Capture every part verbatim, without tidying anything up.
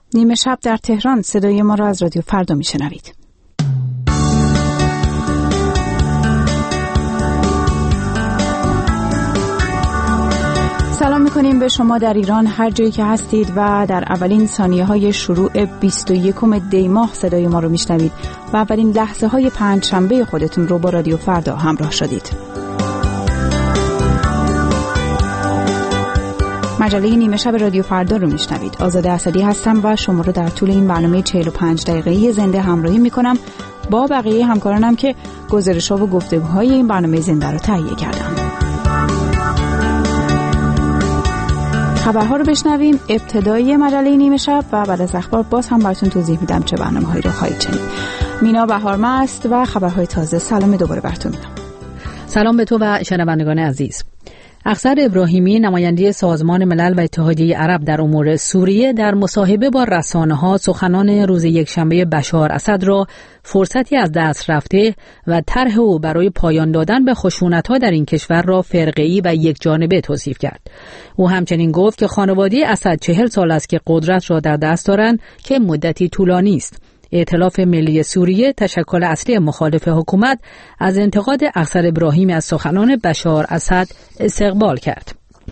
نیمه شب در تهران، صدای ما را از رادیو فردا میشنوید. سلام میکنیم به شما در ایران هر جایی که هستید و در اولین ثانیه های شروع بیست و یکم دی ماه صدای ما رو میشنوید و اولین لحظه های پنج شنبه خودتون رو با رادیو فردا همراه شدید. مجله نیمه شب رادیو فردا رو میشنوید. آزاده اسدی هستم و شما رو در طول این برنامه چهل و پنج دقیقه‌ای زنده همراهی میکنم با بقیه همکارانم که گزارش‌ها و گفتگوهای این برنامه زنده رو تهیه کردن. خبرها رو بشنویم، ابتدایی مجله نیمه شب و بعد از اخبار باز هم براتون توضیح میدم چه برنامه‌هایی رو خواهید شنید. مینا بهارمه است و خبرهای تازه. سلام دوباره براتون میدم. سلام به تو و شنوندگان عزیز. افسر ابراهیمی، نماینده سازمان ملل و اتحادیه عرب در امور سوریه، در مصاحبه با رسانه‌ها سخنان روز یکشنبه بشار اسد را فرصتی از دست رفته و طرح او برای پایان دادن به خشونت‌ها در این کشور را فرقه‌ای و یکجانبه توصیف کرد. او همچنین گفت که خانواده اسد چهل سال است که قدرت را در دست دارند که مدتی طولانی است. ائتلاف ملی سوریه، تشکل اصلی مخالف حکومت، از انتقاد افسر ابراهیمی از سخنان بشار اسد استقبال کرد.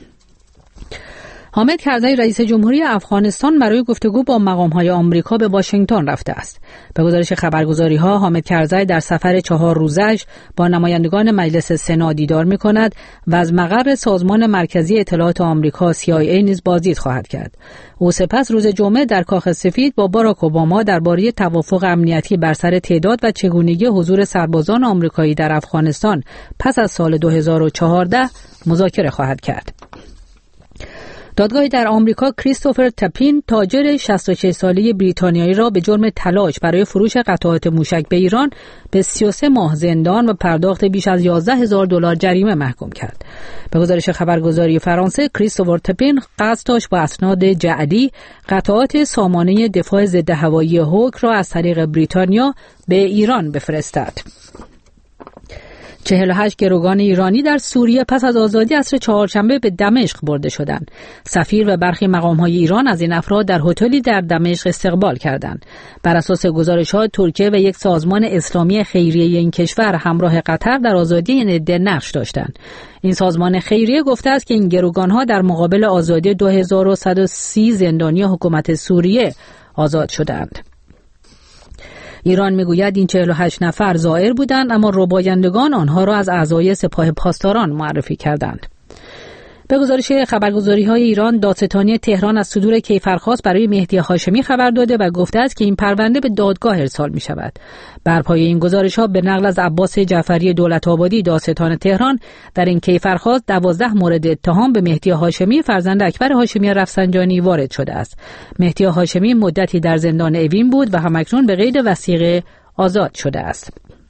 حامد کرزی رئیس جمهوری افغانستان برای گفتگو با مقام‌های آمریکا به واشنگتن رفته است. به گزارش خبرگزاری‌ها، حامد کرزی در سفر چهار روزش با نمایندگان مجلس سنا دیدار می‌کند و از مقر سازمان مرکزی اطلاعات آمریکا سی آی ای نیز بازدید خواهد کرد. او سپس روز جمعه در کاخ سفید با باراک اوباما درباره توافق امنیتی بر سر تعداد و چگونگی حضور سربازان آمریکایی در افغانستان پس از سال دو هزار و چهارده مذاکره خواهد کرد. دادگاهی در آمریکا کریستوفر تپین، تاجر شصت و شش ساله بریتانیایی را به جرم تلاش برای فروش قطعات موشک به ایران به سی و سه ماه زندان و پرداخت بیش از یازده هزار دلار جریمه محکوم کرد. به گزارش خبرگزاری فرانسه، کریستوفر تپین قصد داشت با اسناد جعلی قطعات سامانه دفاع ضد هوایی هوک را از طریق بریتانیا به ایران بفرستد. چهل و هشت گروگان ایرانی در سوریه پس از آزادی عصر چهارشنبه به دمشق برده شدند. سفیر و برخی مقام‌های ایران از این افراد در هتلی در دمشق استقبال کردند. بر اساس گزارش‌ها، ترکیه و یک سازمان اسلامی خیریه این کشور همراه قطر در آزادی این عده نقش داشتند. این سازمان خیریه گفته است که این گروگان‌ها در مقابل آزادی دو هزار و صد و سی زندانی حکومت سوریه آزاد شدند. ایران میگوید این چهل و هشت نفر زائر بودند، اما ربایندگان آنها را از اعضای سپاه پاسداران معرفی کردند. به گزارش خبرگزاری‌های ایران، دادستانی تهران از صدور کیفرخواست برای مهدی هاشمی خبر داده و گفته است که این پرونده به دادگاه ارسال می شود. بر پایه این گزارش‌ها به نقل از عباس جعفری دولت‌آبادی، دادستان تهران، در این کیفرخواست دوازده مورد اتهام به مهدی هاشمی فرزند اکبر هاشمی رفسنجانی وارد شده است. مهدی هاشمی مدتی در زندان اوین بود و همکنون به قید وثیقه آزاد شده است.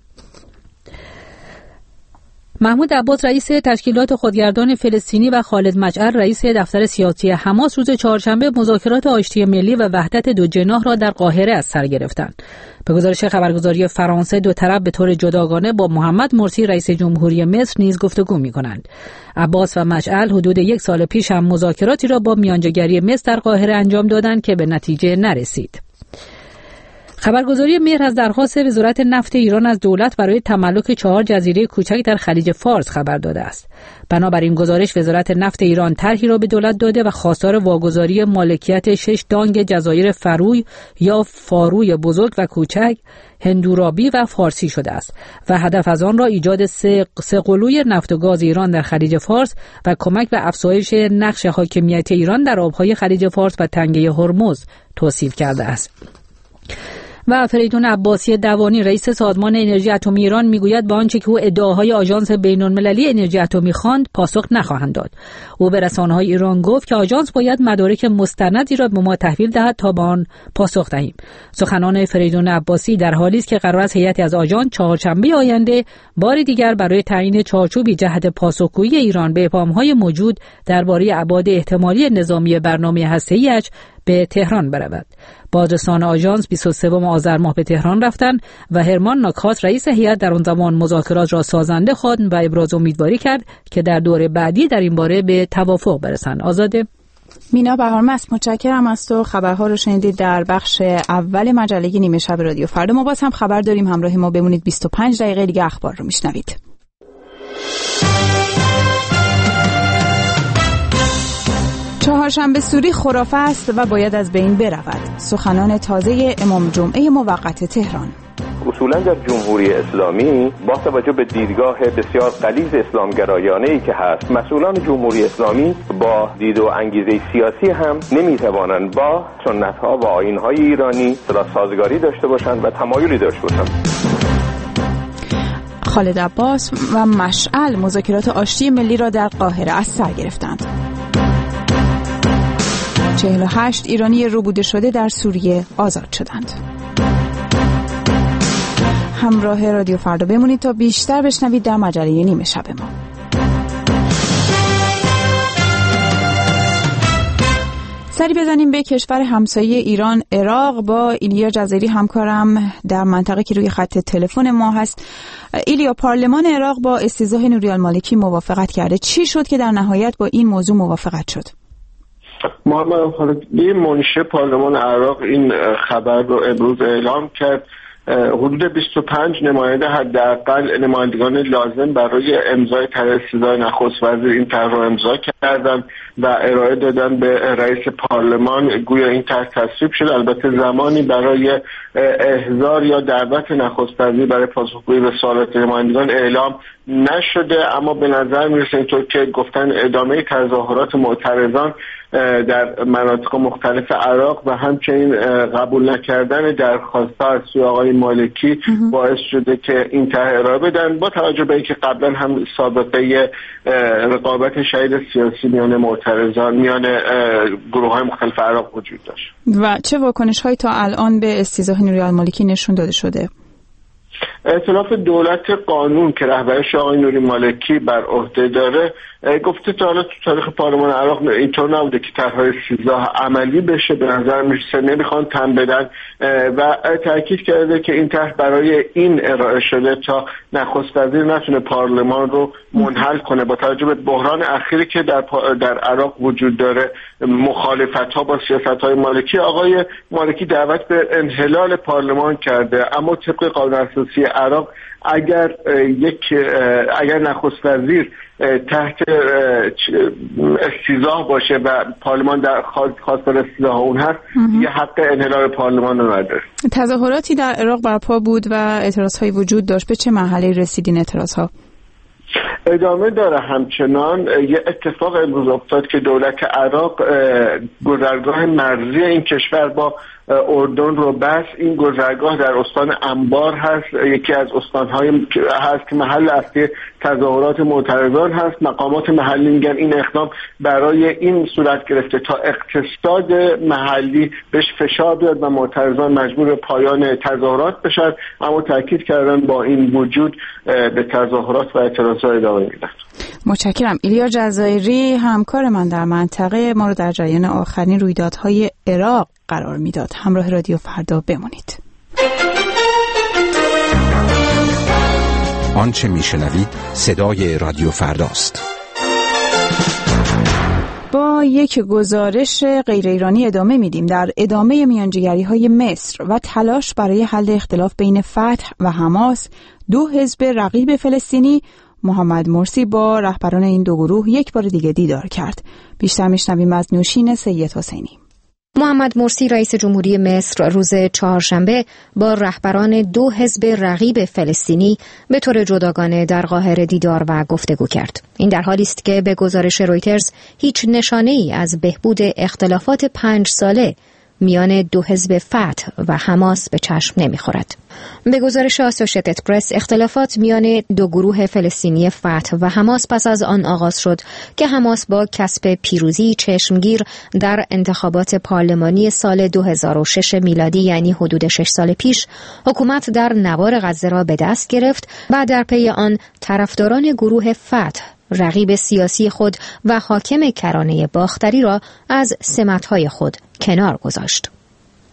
محمود عباس رئیس تشکیلات خودگردان فلسطینی و خالد مجعل رئیس دفتر سیاسی حماس روز چهارشنبه مذاکرات آشتی ملی و وحدت دو جناح را در قاهره از سر گرفتند. به گزارش خبرگزاری فرانسه، دو طرف به طور جداگانه با محمد مرسی رئیس جمهوری مصر نیز گفتگو می‌کنند. عباس و مجعل حدود یک سال پیش هم مذاکراتی را با میانجیگری مصر در قاهره انجام دادند که به نتیجه نرسید. خبرگزاری مهر از درخواست وزارت نفت ایران از دولت برای تملک چهار جزیره کوچک در خلیج فارس خبر داده است. بنابراین گزارش، وزارت نفت ایران طرحی را به دولت داده و خواستار واگذاری مالکیت شش دانگ جزایر فروی یا فاروی بزرگ و کوچک، هندورابی و فارسی شده است و هدف از آن را ایجاد سه قلوی نفت و گاز ایران در خلیج فارس و کمک به افزایش نقش حاکمیت ایران در آبهای خلیج فارس و تنگه هرمز توصیف کرده است. و فریدون عباسی دوانی رئیس سازمان انرژی اتمی ایران میگوید با آنچه که او ادعاهای آژانس بین‌المللی انرژی اتمی خواند پاسخ نخواهند داد. او به رسانه‌های ایران گفت که آژانس باید مدارک مستندی را به ما تحویل دهد تا به آن پاسخ دهیم. سخنان فریدون عباسی در حالی است که قرار است هیئتی از آژانس چهارشنبه آینده بار دیگر برای تعیین چارچوبی جهت پاسخگویی ایران به ابهام‌های موجود درباره ابعاد احتمالی نظامی برنامه هسته‌ای‌اش به تهران برود. بازرسان آژانس بیست و سوم آذر ماه به تهران رفتند و هرمان ناکات رئیس هیئت در آن زمان مذاکرات را سازنده خواند و ابراز امیدواری کرد که در دور بعدی در این باره به توافق برسند. آزاده مینا بهارمست، متشکرم از تو. خبرها رو شنیدید در بخش اول مجله نیمه شب رادیو فردا. ما باز هم خبر داریم، همراه ما بمونید. بیست و پنج دقیقه دیگه اخبار رو میشنوید. چهارشنبه سوری خرافه است و باید از بین برود. سخنان تازه امام جمعه موقت تهران. اصولا در جمهوری اسلامی با توجه به دیدگاه بسیار غلیظ اسلامگرایانه‌ای که هست، مسئولان جمهوری اسلامی با دید و انگیزه سیاسی هم نمیتوانند با سنت‌ها و آیین‌های ایرانی سازگاری داشته باشند و تمایلی داشته باشند. خالد عباس و مشعل مذاکرات آشتی ملی را در قاهره از سر گرفتند. چهل و هشت ایرانی ربوده شده در سوریه آزاد شدند. همراه رادیو فردا بمونید تا بیشتر بشنوید در مجله نیمه شب ما. سری بزنیم به کشور همسایه ایران، عراق، با ایلیا جزایری همکارم در منطقه که روی خط تلفن ما هست. ایلیا، پارلمان عراق با استیضاح نوری المالکی موافقت کرده. چی شد که در نهایت با این موضوع موافقت شد؟ محمد خالدی، منشی پارلمان عراق این خبر رو امروز اعلام کرد. حدود بیست و پنج نماینده، حداقل نمایندگان لازم برای امضای طرح استیضاح نخست وزیر این طرح رو امضا کردن و ارائه دادن به رئیس پارلمان. گویا این طرح تصویب شد. البته زمانی برای احضار یا دعوت نخست وزیر برای پاسخگویی به سوالات نمایندگان اعلام نشده، اما به نظر میرسه اینطور که گفتن ادامه تظاهرات معترضان در مناطق مختلف عراق و همچنین قبول نکردن درخواست‌ها از سوی آقای مالکی باعث شده که این طرح ارائه بدن، با توجه به اینکه قبلا هم سابقه رقابت شدید سیاسی میان معترضان میان گروه‌های مختلف عراق وجود داشت. و چه واکنش‌هایی تا الان به استیضاح نوری المالکی نشون داده شده؟ ائتلاف دولت قانون که رهبرش آقای نوری مالکی بر عهده داره گفته تا حالا تو تاریخ پارلمان عراق اینطور نبوده که طرح‌های استیضاح عملی بشه. به نظر میرسه نمیخوان تن بدن و تاکید کرده که این طرح برای این ارائه شده تا نخست وزیر نتونه پارلمان رو منحل کنه. با توجه به بحران اخیری که در در عراق وجود داره، مخالفت‌ها با سیاست‌های مالکی، آقای مالکی دعوت به انحلال پارلمان کرده. اما طبق قانون اساسی عراق اگر یک اگر نخست وزیر تحت استیضاح باشه و پارلمان در خواستار استیضاح اون هست، یه حق انحلال پارلمان رو نداره. تظاهراتی در عراق برپا بود و اعتراض‌های وجود داشت. به چه مرحله رسیدین اعتراض‌ها؟ ادامه داره. همچنان یه اتفاق امروز افتاد که دولت عراق گذرگاه مرزی این کشور با اردن رو بس. این گذرگاه در استان انبار هست، یکی از استان‌های هست که محل اصلی تظاهرات معترضان هست. مقامات محلی میگن این اقدام برای این صورت گرفته تا اقتصاد محلی بهش فشار بیاد و معترضان مجبور به پایان تظاهرات بشن، اما تاکید کردن با این وجود به تظاهرات و اعتراضات ادامه میدن. متشکرم. ایلیا جزایری همکار من در منطقه ما رو در جریان آخرین رویدادهای عراق قرار میداد. همراه رادیو فردا بمونید. آنچه میشنوید صدای رادیو فرداست. با یک گزارش غیر ایرانی ادامه میدیم. در ادامه میانجیگری‌های مصر و تلاش برای حل اختلاف بین فتح و حماس، دو حزب رقیب فلسطینی، محمد مرسی با رهبران این دو گروه یک بار دیگه دیدار کرد. بیشتر میشنویم از نوشین سید حسینی. محمد مرسی رئیس جمهوری مصر روز چهارشنبه با رهبران دو حزب رقیب فلسطینی به طور جداگانه در قاهره دیدار و گفتگو کرد. این در حالی است که به گزارش رویترز هیچ نشانه‌ای از بهبود اختلافات پنج ساله میان دو حزب فتح و حماس به چشم نمی‌خورد. به گزارش آسوشیتد پرس، اختلافات میان دو گروه فلسطینی فتح و حماس پس از آن آغاز شد که حماس با کسب پیروزی چشمگیر در انتخابات پارلمانی سال دو هزار و شش میلادی، یعنی حدود شش سال پیش، حکومت در نوار غزه را به دست گرفت و در پی آن طرفداران گروه فتح، رقیب سیاسی خود و حاکم کرانه باختری را از سمت‌های خود کنار گذاشت.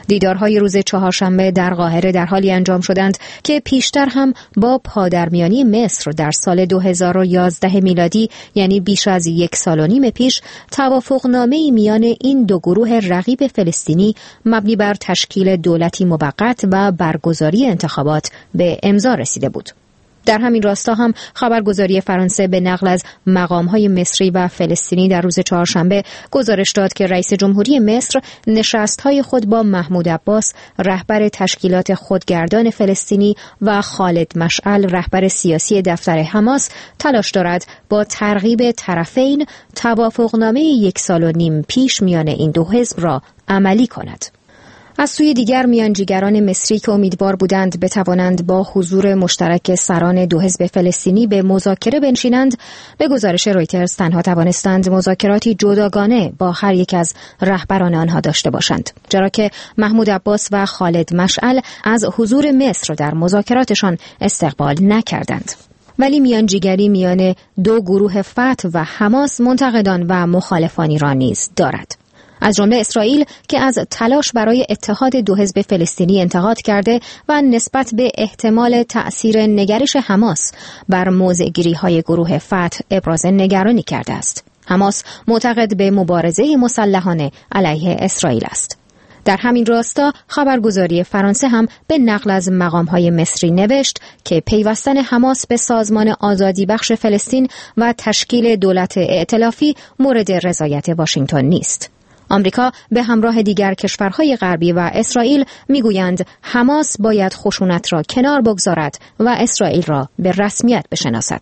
دیدارهای روز چهارشنبه در قاهره در حالی انجام شدند که پیشتر هم با پادرمیانی مصر در سال دو هزار و یازده میلادی، یعنی بیش از یک سال و نیم پیش، توافقنامه‌ای میان این دو گروه رقیب فلسطینی مبنی بر تشکیل دولتی موقت و برگزاری انتخابات به امضا رسیده بود. در همین راستا هم خبرگزاری فرانسه به نقل از مقام‌های مصری و فلسطینی در روز چهارشنبه گزارش داد که رئیس جمهوری مصر نشست‌های خود با محمود عباس، رهبر تشکیلات خودگردان فلسطینی، و خالد مشعل، رهبر سیاسی دفتر حماس، تلاش دارد با ترغیب طرفین توافقنامه یک سال و نیم پیش میان این دو حزب را عملی کند. از سوی دیگر میانجیگران مصری که امیدوار بودند بتوانند با حضور مشترک سران دو حزب فلسطینی به مذاکره بنشینند، به گزارش رویترز تنها توانستند مذاکراتی جداگانه با هر یک از رهبران آنها داشته باشند، چرا که محمود عباس و خالد مشعل از حضور مصر در مذاکراتشان استقبال نکردند. ولی میانجیگری میان دو گروه فتح و حماس منتقدان و مخالفانی را نیز دارد، از جمله اسرائیل که از تلاش برای اتحاد دو حزب فلسطینی انتقاد کرده و نسبت به احتمال تأثیر نگرش حماس بر موضع‌گیری‌های گروه فتح ابراز نگرانی کرده است. حماس معتقد به مبارزه مسلحانه علیه اسرائیل است. در همین راستا خبرگزاری فرانسه هم به نقل از مقام‌های مصری نوشت که پیوستن حماس به سازمان آزادی بخش فلسطین و تشکیل دولت ائتلافی مورد رضایت واشنگتن نیست. آمریکا به همراه دیگر کشورهای غربی و اسرائیل میگویند حماس باید خشونت را کنار بگذارد و اسرائیل را به رسمیت بشناسد.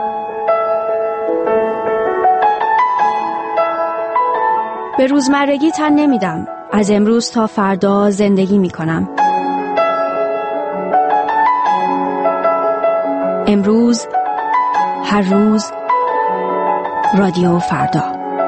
به روزمرگی تن نمیدم. از امروز تا فردا زندگی میکنم. امروز، هر روز، رادیو فردا.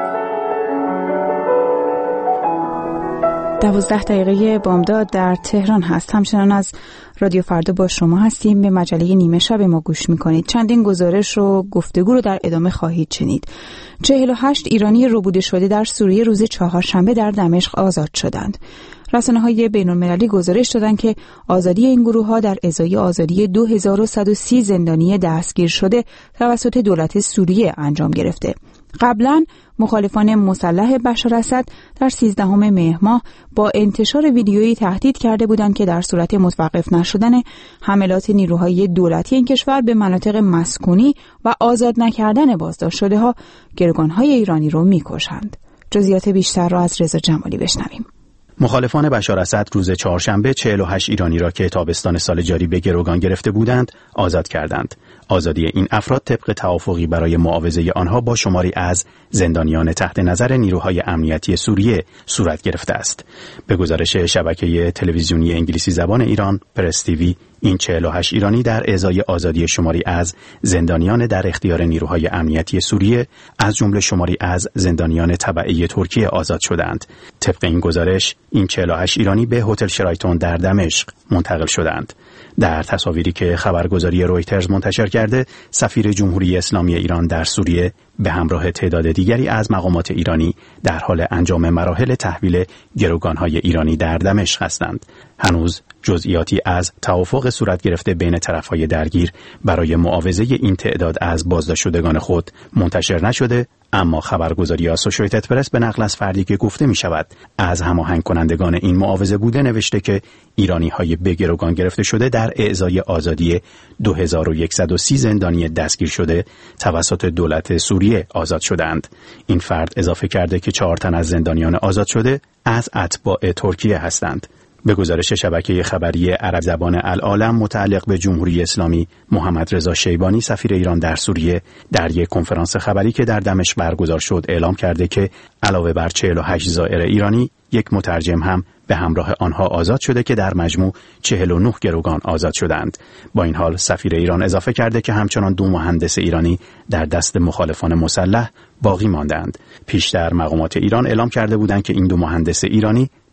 دوازده دقیقه بامداد در تهران هست. همچنان از رادیو فردا با شما هستیم. به مجله نیمه شب ما گوش میکنید. چندین گزارش و گفتگو رو در ادامه خواهید شنید. چهل و هشت ایرانی ربوده شده در سوریه روز چهارشنبه در دمشق آزاد شدند. رسانه‌های بین‌المللی گزارش دادند که آزادی این گروه‌ها در ازای آزادی دو هزار و صد و سی زندانی دستگیر شده توسط دولت سوریه انجام گرفته. قبلا مخالفان مسلح بشار اسد در سیزدهم مهر ماه با انتشار ویدیویی تهدید کرده بودند که در صورت متوقف نشدن حملات نیروهای دولتی این کشور به مناطق مسکونی و آزاد نکردن بازداشت شده‌ها گروگان‌های ایرانی رو می‌کشند. جزئیات بیشتر را از رضا جمالی بشنویم. مخالفان بشار اسد روز چهارشنبه چهل و هشت ایرانی را که تابستان سال جاری به گروگان گرفته بودند آزاد کردند. آزادی این افراد طبق توافقی برای معاوضه آنها با شماری از زندانیان تحت نظر نیروهای امنیتی سوریه صورت گرفته است. به گزارش شبکه تلویزیونی انگلیسی زبان ایران پرس تیوی، این چهل و هشت ایرانی در ازای آزادی شماری از زندانیان در اختیار نیروهای امنیتی سوریه از جمله شماری از زندانیان تبعی ترکیه آزاد شدند. طبق این گزارش این چهل و هشت ایرانی به هتل شرایتون در دمشق منتقل شدند. در تصاویری که خبرگزاری رویترز منتشر کرده، سفیر جمهوری اسلامی ایران در سوریه به همراه تعداد دیگری از مقامات ایرانی در حال انجام مراحل تحویل گروگان‌های ایرانی در دمشق هستند. هنوز جزئیاتی از توافق صورت گرفته بین طرف‌های درگیر برای معاوضه این تعداد از بازداشت شدگان خود منتشر نشده، اما خبرگزاری آسوشییتد پرس به نقل از فردی که گفته می شود از هماهنگ کنندگان این معاوضه بوده نوشته که ایرانی های به گروگان گرفته شده در اعزای آزادی دو هزار و صد و سی زندانی دستگیر شده توسط دولت سوریه آزاد شدند. این فرد اضافه کرده که چهار تن از زندانیان آزاد شده از اتباع ترکیه هستند. به گزارش شبکه خبری عرب زبان العالم متعلق به جمهوری اسلامی، محمد رضا شیبانی سفیر ایران در سوریه در یک کنفرانس خبری که در دمشق برگزار شد اعلام کرده که علاوه بر چهل و هشت زائر ایرانی، یک مترجم هم به همراه آنها آزاد شده که در مجموع چهل و نه گروگان آزاد شدند. با این حال سفیر ایران اضافه کرده که همچنان دو مهندس ایرانی در دست مخالفان مسلح باقی ماندند. پیشتر مقامات ایران اعلام کرده بودند که این دو مهندس ایرانی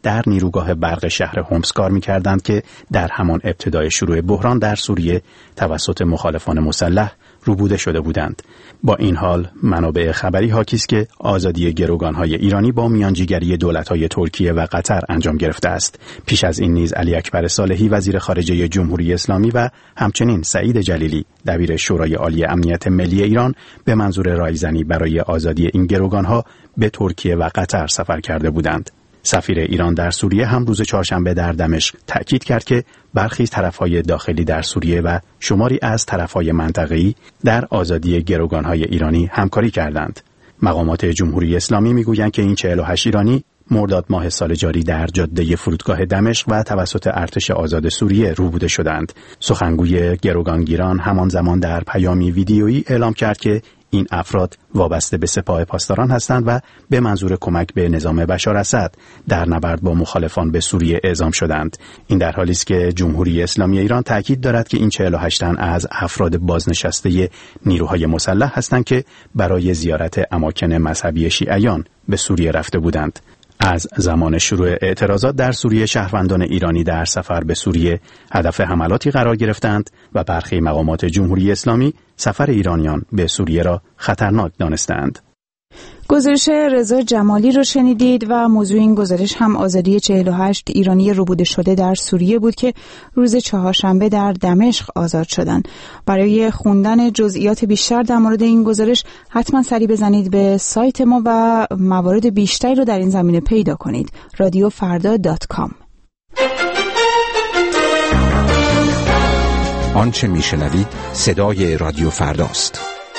در نیروگاه برق شهر هومس کار می‌کردند که در همان ابتدای شروع بحران در سوریه توسط مخالفان مسلح روبوده شده بودند. با این حال منابع خبری حاکی است که آزادی گروگان‌های ایرانی با میانجیگری دولت‌های ترکیه و قطر انجام گرفته است. پیش از این نیز علی اکبر صالحی وزیر خارجه جمهوری اسلامی و همچنین سعید جلیلی دبیر شورای عالی امنیت ملی ایران به منظور رایزنی برای آزادی این گروگان‌ها به ترکیه و قطر سفر کرده بودند. سفیر ایران در سوریه هم روز چهارشنبه در دمشق تأکید کرد که برخی طرف‌های داخلی در سوریه و شماری از طرف‌های منطقه‌ای در آزادی گروگان‌های ایرانی همکاری کردند. مقامات جمهوری اسلامی می‌گویند که این چهل و هشت ایرانی مرداد ماه سال جاری در جاده فرودگاه دمشق و توسط ارتش آزاد سوریه روبوده شدند. سخنگوی گروگانگیران همان زمان در پیامی ویدیویی اعلام کرد که این افراد وابسته به سپاه پاسداران هستند و به منظور کمک به نظام بشار اسد در نبرد با مخالفان به سوریه اعزام شدند. این در حالی است که جمهوری اسلامی ایران تاکید دارد که این چهل و هشت تن از افراد بازنشسته نیروهای مسلح هستند که برای زیارت اماکن مذهبی شیعیان به سوریه رفته بودند. از زمان شروع اعتراضات در سوریه شهروندان ایرانی در سفر به سوریه هدف حملاتی قرار گرفتند و برخی مقامات جمهوری اسلامی سفر ایرانیان به سوریه را خطرناک دانستند. گزارش رضا جمالی رو شنیدید و موضوع این گزارش هم آزادی چهل و هشت ایرانی روبوده شده در سوریه بود که روز چهارشنبه در دمشق آزاد شدند. برای خوندن جزئیات بیشتر در مورد این گزارش حتما سری بزنید به سایت ما و موارد بیشتری رو در این زمینه پیدا کنید. رادیو فردا دات کام. آنچه میشنوید صدای رادیو فرداست.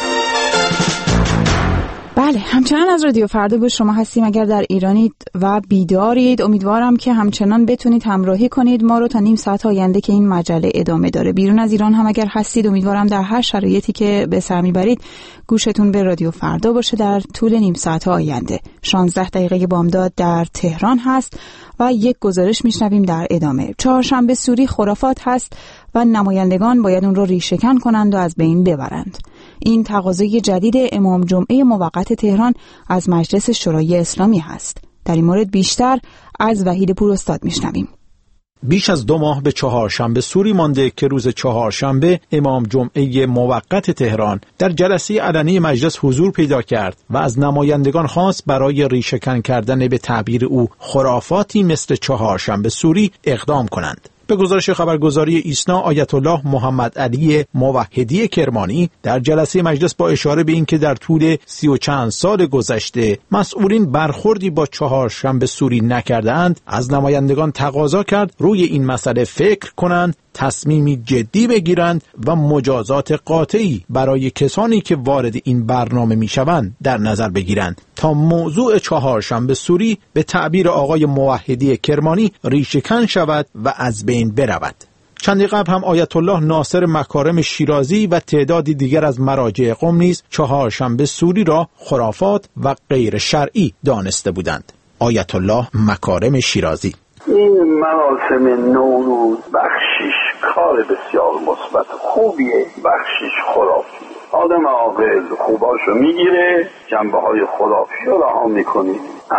بله، همچنان از رادیو فردا با شما هستیم. اگر در ایرانید و بیدارید امیدوارم که همچنان بتونید همراهی کنید ما رو تا نیم ساعت آینده که این مجله ادامه داره. بیرون از ایران هم اگر هستید امیدوارم در هر شرایطی که به سر میبرید گوشتون به رادیو فردا باشه. در طول نیم ساعت آینده شانزده دقیقه بامداد در تهران هست و یک گزارش میشنویم در ادامه. چهارشنبه سوری خرافات هست و نمایندگان باید اون رو ریشه‌کن کنند و از بین ببرند. این تقاضای جدید امام جمعه موقت تهران از مجلس شورای اسلامی هست. در این مورد بیشتر از وحید پوراستاد میشنویم. بیش از دو ماه به چهارشنبه سوری مانده که روز چهارشنبه امام جمعه موقت تهران در جلسه علنی مجلس حضور پیدا کرد و از نمایندگان خواست برای ریشه‌کن کردن به تعبیر او خرافاتی مثل چهارشنبه سوری اقدام کنند. به گزارش خبرگزاری ایسنا آیت الله محمد علی موحدی کرمانی در جلسه مجلس با اشاره به اینکه در طول سی و چند سال گذشته مسئولین برخوردی با چهارشنبه سوری نکردند، از نمایندگان تقاضا کرد روی این مسئله فکر کنند، تصمیمی جدی بگیرند و مجازات قاطعی برای کسانی که وارد این برنامه میشوند در نظر بگیرند تا موضوع چهارشنبه سوری به تعبیر آقای موحدی کرمانی ریشه‌کن شود و از بین برود. چندی قبل هم آیت الله ناصر مکارم شیرازی و تعدادی دیگر از مراجع قم نیز چهارشنبه سوری را خرافات و غیر شرعی دانسته بودند. آیت الله مکارم شیرازی: این مراسم نوروز بخشیش کار بسیار مثبت خوبیه، بخشیش خرافی. آدم عاقل خوباشو میگیره، جنبه های خرافی رو رها میکنه،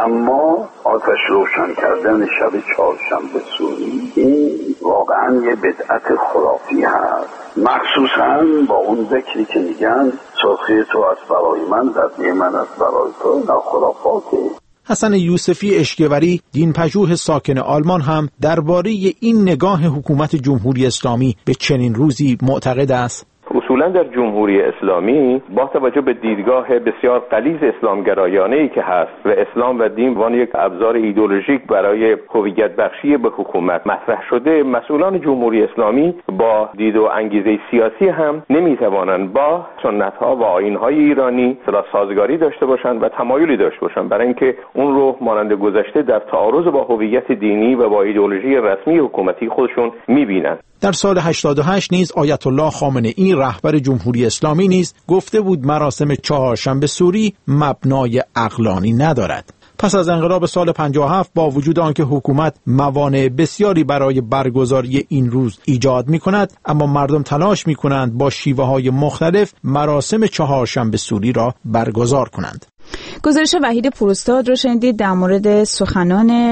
اما آتش روشن کردن شب چهارشنبه سوری این واقعا یه بدعت خرافی هست، مخصوصا با اون ذکری که میگن سرخی تو از برای من، زدی من از برای تو، اینا خرافاته. حسن یوسفی اشکوری دینپژوه ساکن آلمان هم درباره این نگاه حکومت جمهوری اسلامی به چنین روزی معتقد است. اصولا در جمهوری اسلامی با توجه به دیدگاه بسیار غلیظ اسلامگرایانه‌ای که هست و اسلام و دین وان یک ابزار ایدئولوژیک برای هویت بخشی به حکومت مطرح شده، مسئولان جمهوری اسلامی با دید و انگیزه سیاسی هم نمیتوانند با سنت‌ها و آیین‌های ایرانی سازگاری داشته باشند و تمایلی داشته باشند برای اینکه اون رو مانند گذشته در تعارض با هویت دینی و با ایدئولوژی رسمی حکومتی خودشون می‌بینند. در سال هشتاد و هشت نیز آیت الله خامنه‌ای رهبر جمهوری اسلامی نیز گفته بود مراسم چهارشنبه سوری مبنای عقلانی ندارد. پس از انقلاب سال پنجاه و هفت با وجود آنکه حکومت موانع بسیاری برای برگزاری این روز ایجاد می‌کند، اما مردم تلاش می‌کنند با شیوه‌های مختلف مراسم چهارشنبه سوری را برگزار کنند. گزارش وحید پوراستاد رو شنیدید در مورد سخنان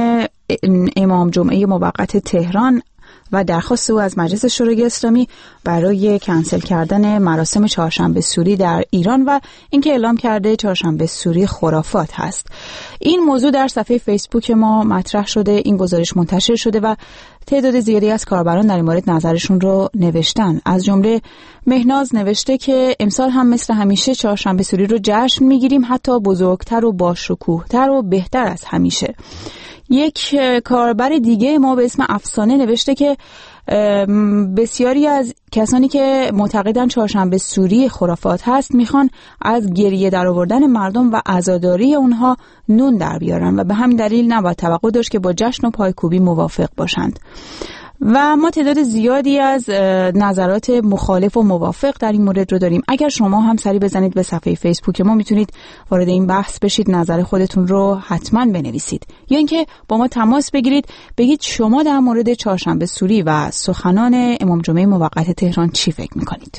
امام جمعه موقت تهران و درخواست او از مجلس شورای اسلامی برای کنسل کردن مراسم چهارشنبه سوری در ایران و اینکه اعلام کرده چهارشنبه سوری خرافات هست. این موضوع در صفحه فیسبوک ما مطرح شده، این گزارش منتشر شده و تعداد زیادی از کاربران در این مورد نظرشون رو نوشتن. از جمله مهناز نوشته که امسال هم مثل همیشه چهارشنبه سوری رو جشن میگیریم، حتی بزرگتر و باشکوهتر و بهتر از همیشه. یک کاربر دیگه ما به اسم افسانه نوشته که بسیاری از کسانی که معتقدن چهارشنبه سوری خرافات هست میخوان از گریه در آوردن مردم و عزاداری اونها نون در بیارن و به همین دلیل نباید توقع داشت که با جشن و پایکوبی موافق باشند. و ما تعداد زیادی از نظرات مخالف و موافق در این مورد رو داریم. اگر شما هم سری بزنید به صفحه فیسبوک ما، میتونید وارد این بحث بشید، نظر خودتون رو حتما بنویسید یا اینکه با ما تماس بگیرید، بگید شما در مورد چهارشنبه سوری و سخنان امام جمعه موقت تهران چی فکر میکنید.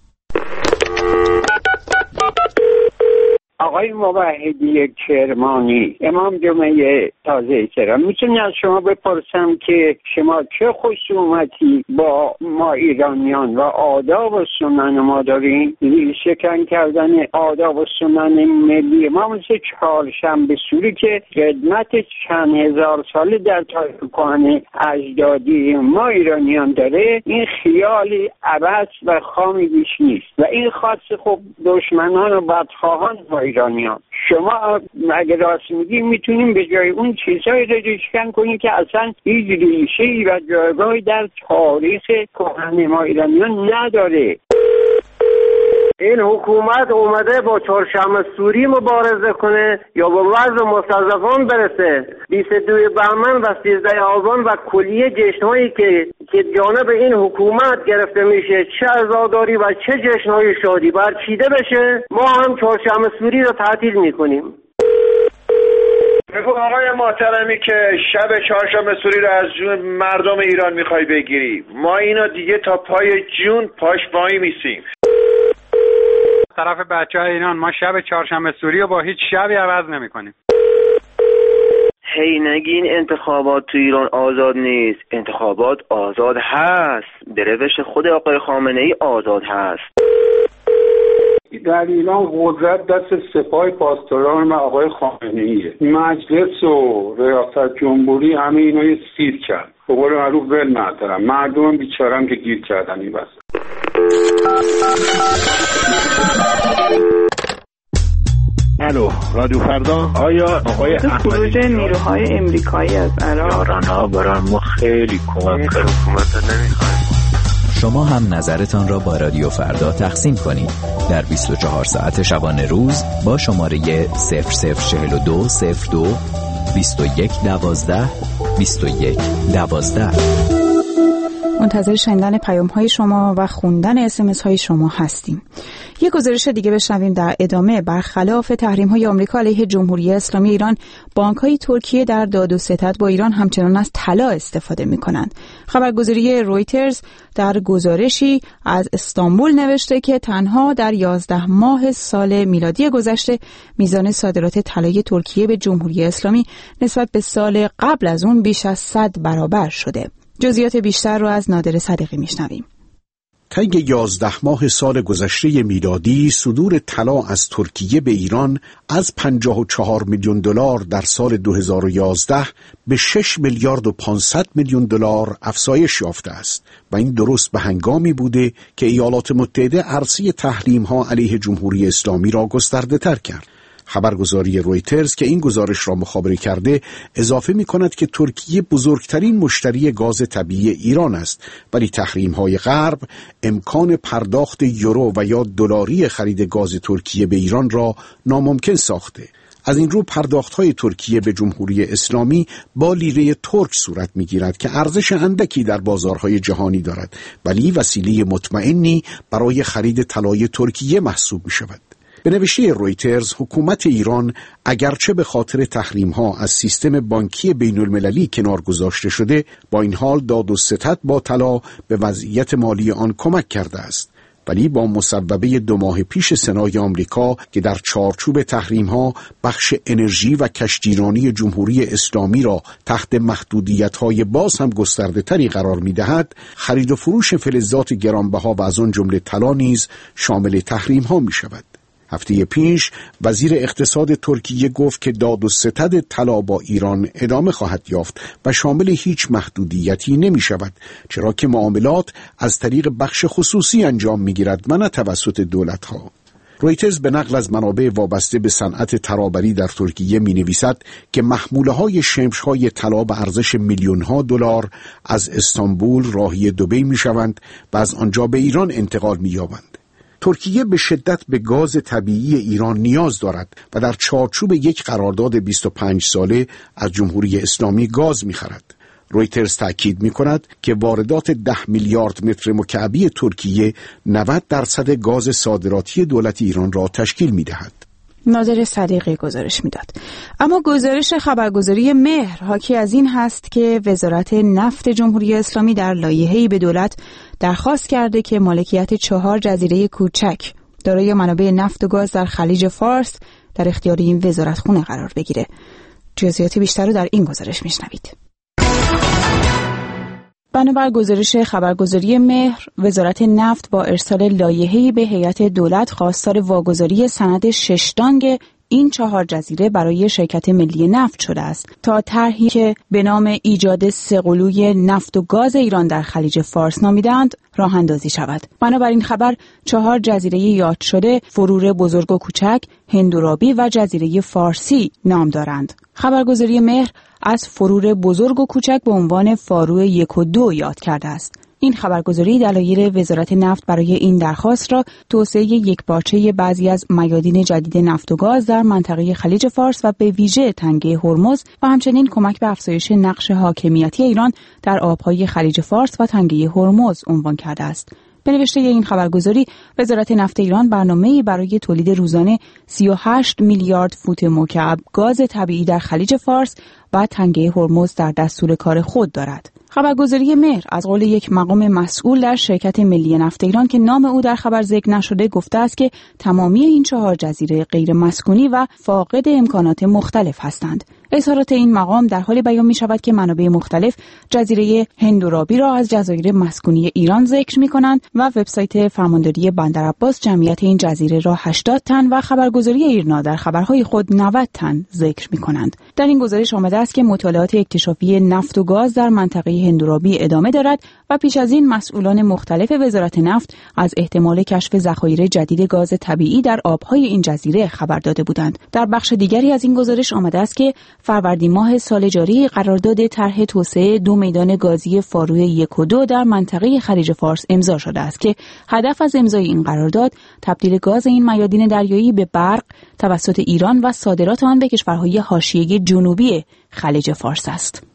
آقای موحدی کرمانی، امام جمعه تازه تهران، میتونی از شما بپرسم که شما چه خصومتی با ما ایرانیان و آداب و سنن ما دارین؟ ریشه‌کن کردن آداب و سنن ملی ما مثل چهارشنبه سوری که قدمت چند هزار ساله در تاریخ کهن اجدادی ما ایرانیان داره، این خیالی عبث و خامی بیش نیست و این خاص خب دشمنان و بدخواهان ما ایرانیان. شما اگه راست میگی میتونیم به جای اون چیزایی رو ریشه‌کن کنیم که اصلا هیچ ریشه‌ای و جایگاهی در تاریخ کهن ما ایرانیان نداره. این حکومت اومده با چهارشنبه سوری مبارزه کنه یا با وضع مستضعفان برسه؟ بیست و دو بهمن و سیزده آبان و کلیه جشنهایی که که جانب این حکومت گرفته میشه، چه عزاداری و چه جشنهای شادی برچیده بشه، ما هم چهارشنبه سوری رو تعطیل میکنیم. بگو آقای محترمی که شب چهارشنبه سوری رو از جون مردم ایران میخوای بگیری، ما اینا دیگه تا پای جون پاش وای میسیم. طرف بچه های ایران ما شب چهارشنبه سوری رو با هیچ شبی عوض نمی کنیم. هی نگین انتخابات تو ایران آزاد نیست، انتخابات آزاد هست، به روش خود آقای خامنه ای آزاد هست. در ایران قدرت دست سپاه پاسداران و آقای خامنه ایه. مجلس و ریاست جمهوری همه اینا یه سیر کرد، به قول معروف ول ندارن، مردم بیچارم که گیر کردن این واسه. الو رادیو فردا. آیا آقای خروج نیروهای امریکایی از عراق یارانا برای ما خیلی کمک کرد، حکومت نمیخوایم. شما هم نظرتان را با رادیو فردا تقسیم کنید در بیست و چهار ساعت شبانه روز با شماره صفر صفر چهل و دو صفر دو بیست و یک دوازده بیست و یک دوازده. منتظر شنیدن پیام های شما و خوندن اس ام اس های شما هستیم. یک گزارش دیگه بشنویم در ادامه. برخلاف تحریم های آمریکا علیه جمهوری اسلامی ایران، بانک های ترکیه در داد و ستد با ایران همچنان از طلا استفاده می کنند. خبرگزاری رویترز در گزارشی از استانبول نوشته که تنها در یازده ماه سال میلادی گذشته میزان صادرات طلای ترکیه به جمهوری اسلامی نسبت به سال قبل از اون بیش از صد برابر شده. جزئیات بیشتر رو از نادر صدیقی میشنویم. طی یازده ماه سال گذشته میلادی صدور طلا از ترکیه به ایران از پنجاه و چهار میلیون دلار در سال دو هزار و یازده به شش میلیارد و پانصد میلیون دلار افزایش یافته است و این درست به هنگامی بوده که ایالات متحده عرصه تحریم‌ها علیه جمهوری اسلامی را گسترده تر کرد. خبرگزاری رویترز که این گزارش را مخابره کرده اضافه می کند که ترکیه بزرگترین مشتری گاز طبیعی ایران است، ولی تحریم‌های غرب امکان پرداخت یورو و یا دلاری خرید گاز ترکیه به ایران را ناممکن ساخته. از این رو پرداخت‌های ترکیه به جمهوری اسلامی با لیره ترک صورت می‌گیرد که ارزش اندکی در بازارهای جهانی دارد، ولی وسیله مطمئنی برای خرید طلای ترکیه محسوب می‌شود. به نوشته رویترز، حکومت ایران اگرچه به خاطر تحریم‌ها از سیستم بانکی بین‌المللی کنار گذاشته شده، با این حال داد و ستد با طلا به وضعیت مالی آن کمک کرده است. ولی با مصوبه دو ماه پیش سنای آمریکا که در چارچوب تحریم‌ها بخش انرژی و کشتیرانی جمهوری اسلامی را تحت محدودیت‌های باز هم گسترده‌تری قرار می‌دهد، خرید و فروش فلزات گرانبها و از آن جمله طلا نیز شامل تحریم‌ها می‌شود. هفته پیش وزیر اقتصاد ترکیه گفت که داد و ستد طلا با ایران ادامه خواهد یافت و شامل هیچ محدودیتی نمی شود، چرا که معاملات از طریق بخش خصوصی انجام می گیرد و نه توسط دولت ها. رویترز به نقل از منابع وابسته به صنعت ترابری در ترکیه می نویسد که محموله های شمش های طلا به ارزش میلیون ها دلار از استانبول راهی دبی می شوند و از آنجا به ایران انتقال می یابند. ترکیه به شدت به گاز طبیعی ایران نیاز دارد و در چارچوب یک قرارداد بیست و پنج ساله از جمهوری اسلامی گاز می‌خرد. رویترز تأکید می‌کند که واردات ده میلیارد متر مکعبی ترکیه نود درصد گاز صادراتی دولت ایران را تشکیل می‌دهد. نادر صدیقی گزارش میداد. اما گزارش خبرگزاری مهر حاکی از این هست که وزارت نفت جمهوری اسلامی در لایحه‌ای به دولت درخواست کرده که مالکیت چهار جزیره کوچک دارای منابع نفت و گاز در خلیج فارس در اختیار این وزارتخونه قرار بگیره. جزئیات بیشتر رو در این گزارش میشنوید. بنابر گزارش خبرگزاری مهر، وزارت نفت با ارسال لایحه‌ای به هیئت دولت خواستار واگذاری سند ششدانگ این چهار جزیره برای شرکت ملی نفت شده است تا طرحی که به نام ایجاد سه‌قلوی نفت و گاز ایران در خلیج فارس نامیدند راه اندازی شود. بنابراین خبر چهار جزیره یاد شده فرور بزرگ و کوچک، هندورابی و جزیره فارسی نام دارند. خبرگزاری مهر از فرور بزرگ و کوچک به عنوان فارو یک و دو یاد کرده است. این خبرگزاری دلایل وزارت نفت برای این درخواست را توسعه یکپارچه بعضی از میادین جدید نفت و گاز در منطقه خلیج فارس و به ویژه تنگه هرمز و همچنین کمک به افزایش نقش حاکمیتی ایران در آبهای خلیج فارس و تنگه هرمز عنوان کرده است. به نوشته این خبرگزاری، وزارت نفت ایران برنامه‌ای برای تولید روزانه سی و هشت میلیارد فوت مکعب گاز طبیعی در خلیج فارس و تنگه هرمز در دستور کار خود دارد. خبرگزاری مهر از قول یک مقام مسئول در شرکت ملی نفت ایران که نام او در خبر ذکر نشده گفته است که تمامی این چهار جزیره غیر مسکونی و فاقد امکانات مختلف هستند. اظهارات این مقام در حال بیان می شود که منابع مختلف جزیره هندورابی را از جزایر مسکونی ایران ذکر می کنند و وبسایت فرمانداری بندرعباس جمعیت این جزیره را هشتاد تن و خبرگزاری ایرنا در خبرهای خود نود تن ذکر می کنند. در این گزارش آمده است که مطالعات اکتشافی نفت و گاز در منطقه هندورابی ادامه دارد و پیش از این مسئولان مختلف وزارت نفت از احتمال کشف ذخایر جدید گاز طبیعی در آبهای این جزیره خبر داده بودند. در بخش دیگری از این گزارش آمده است که فروردین ماه سال جاری قرارداد طرح توسعه دو میدان گازی فاروی یک و دو در منطقه خلیج فارس امضا شده است که هدف از امضای این قرارداد تبدیل گاز این میادین دریایی به برق توسط ایران و صادرات آن به کشورهای حاشیه جنوبی خلیج فارس است.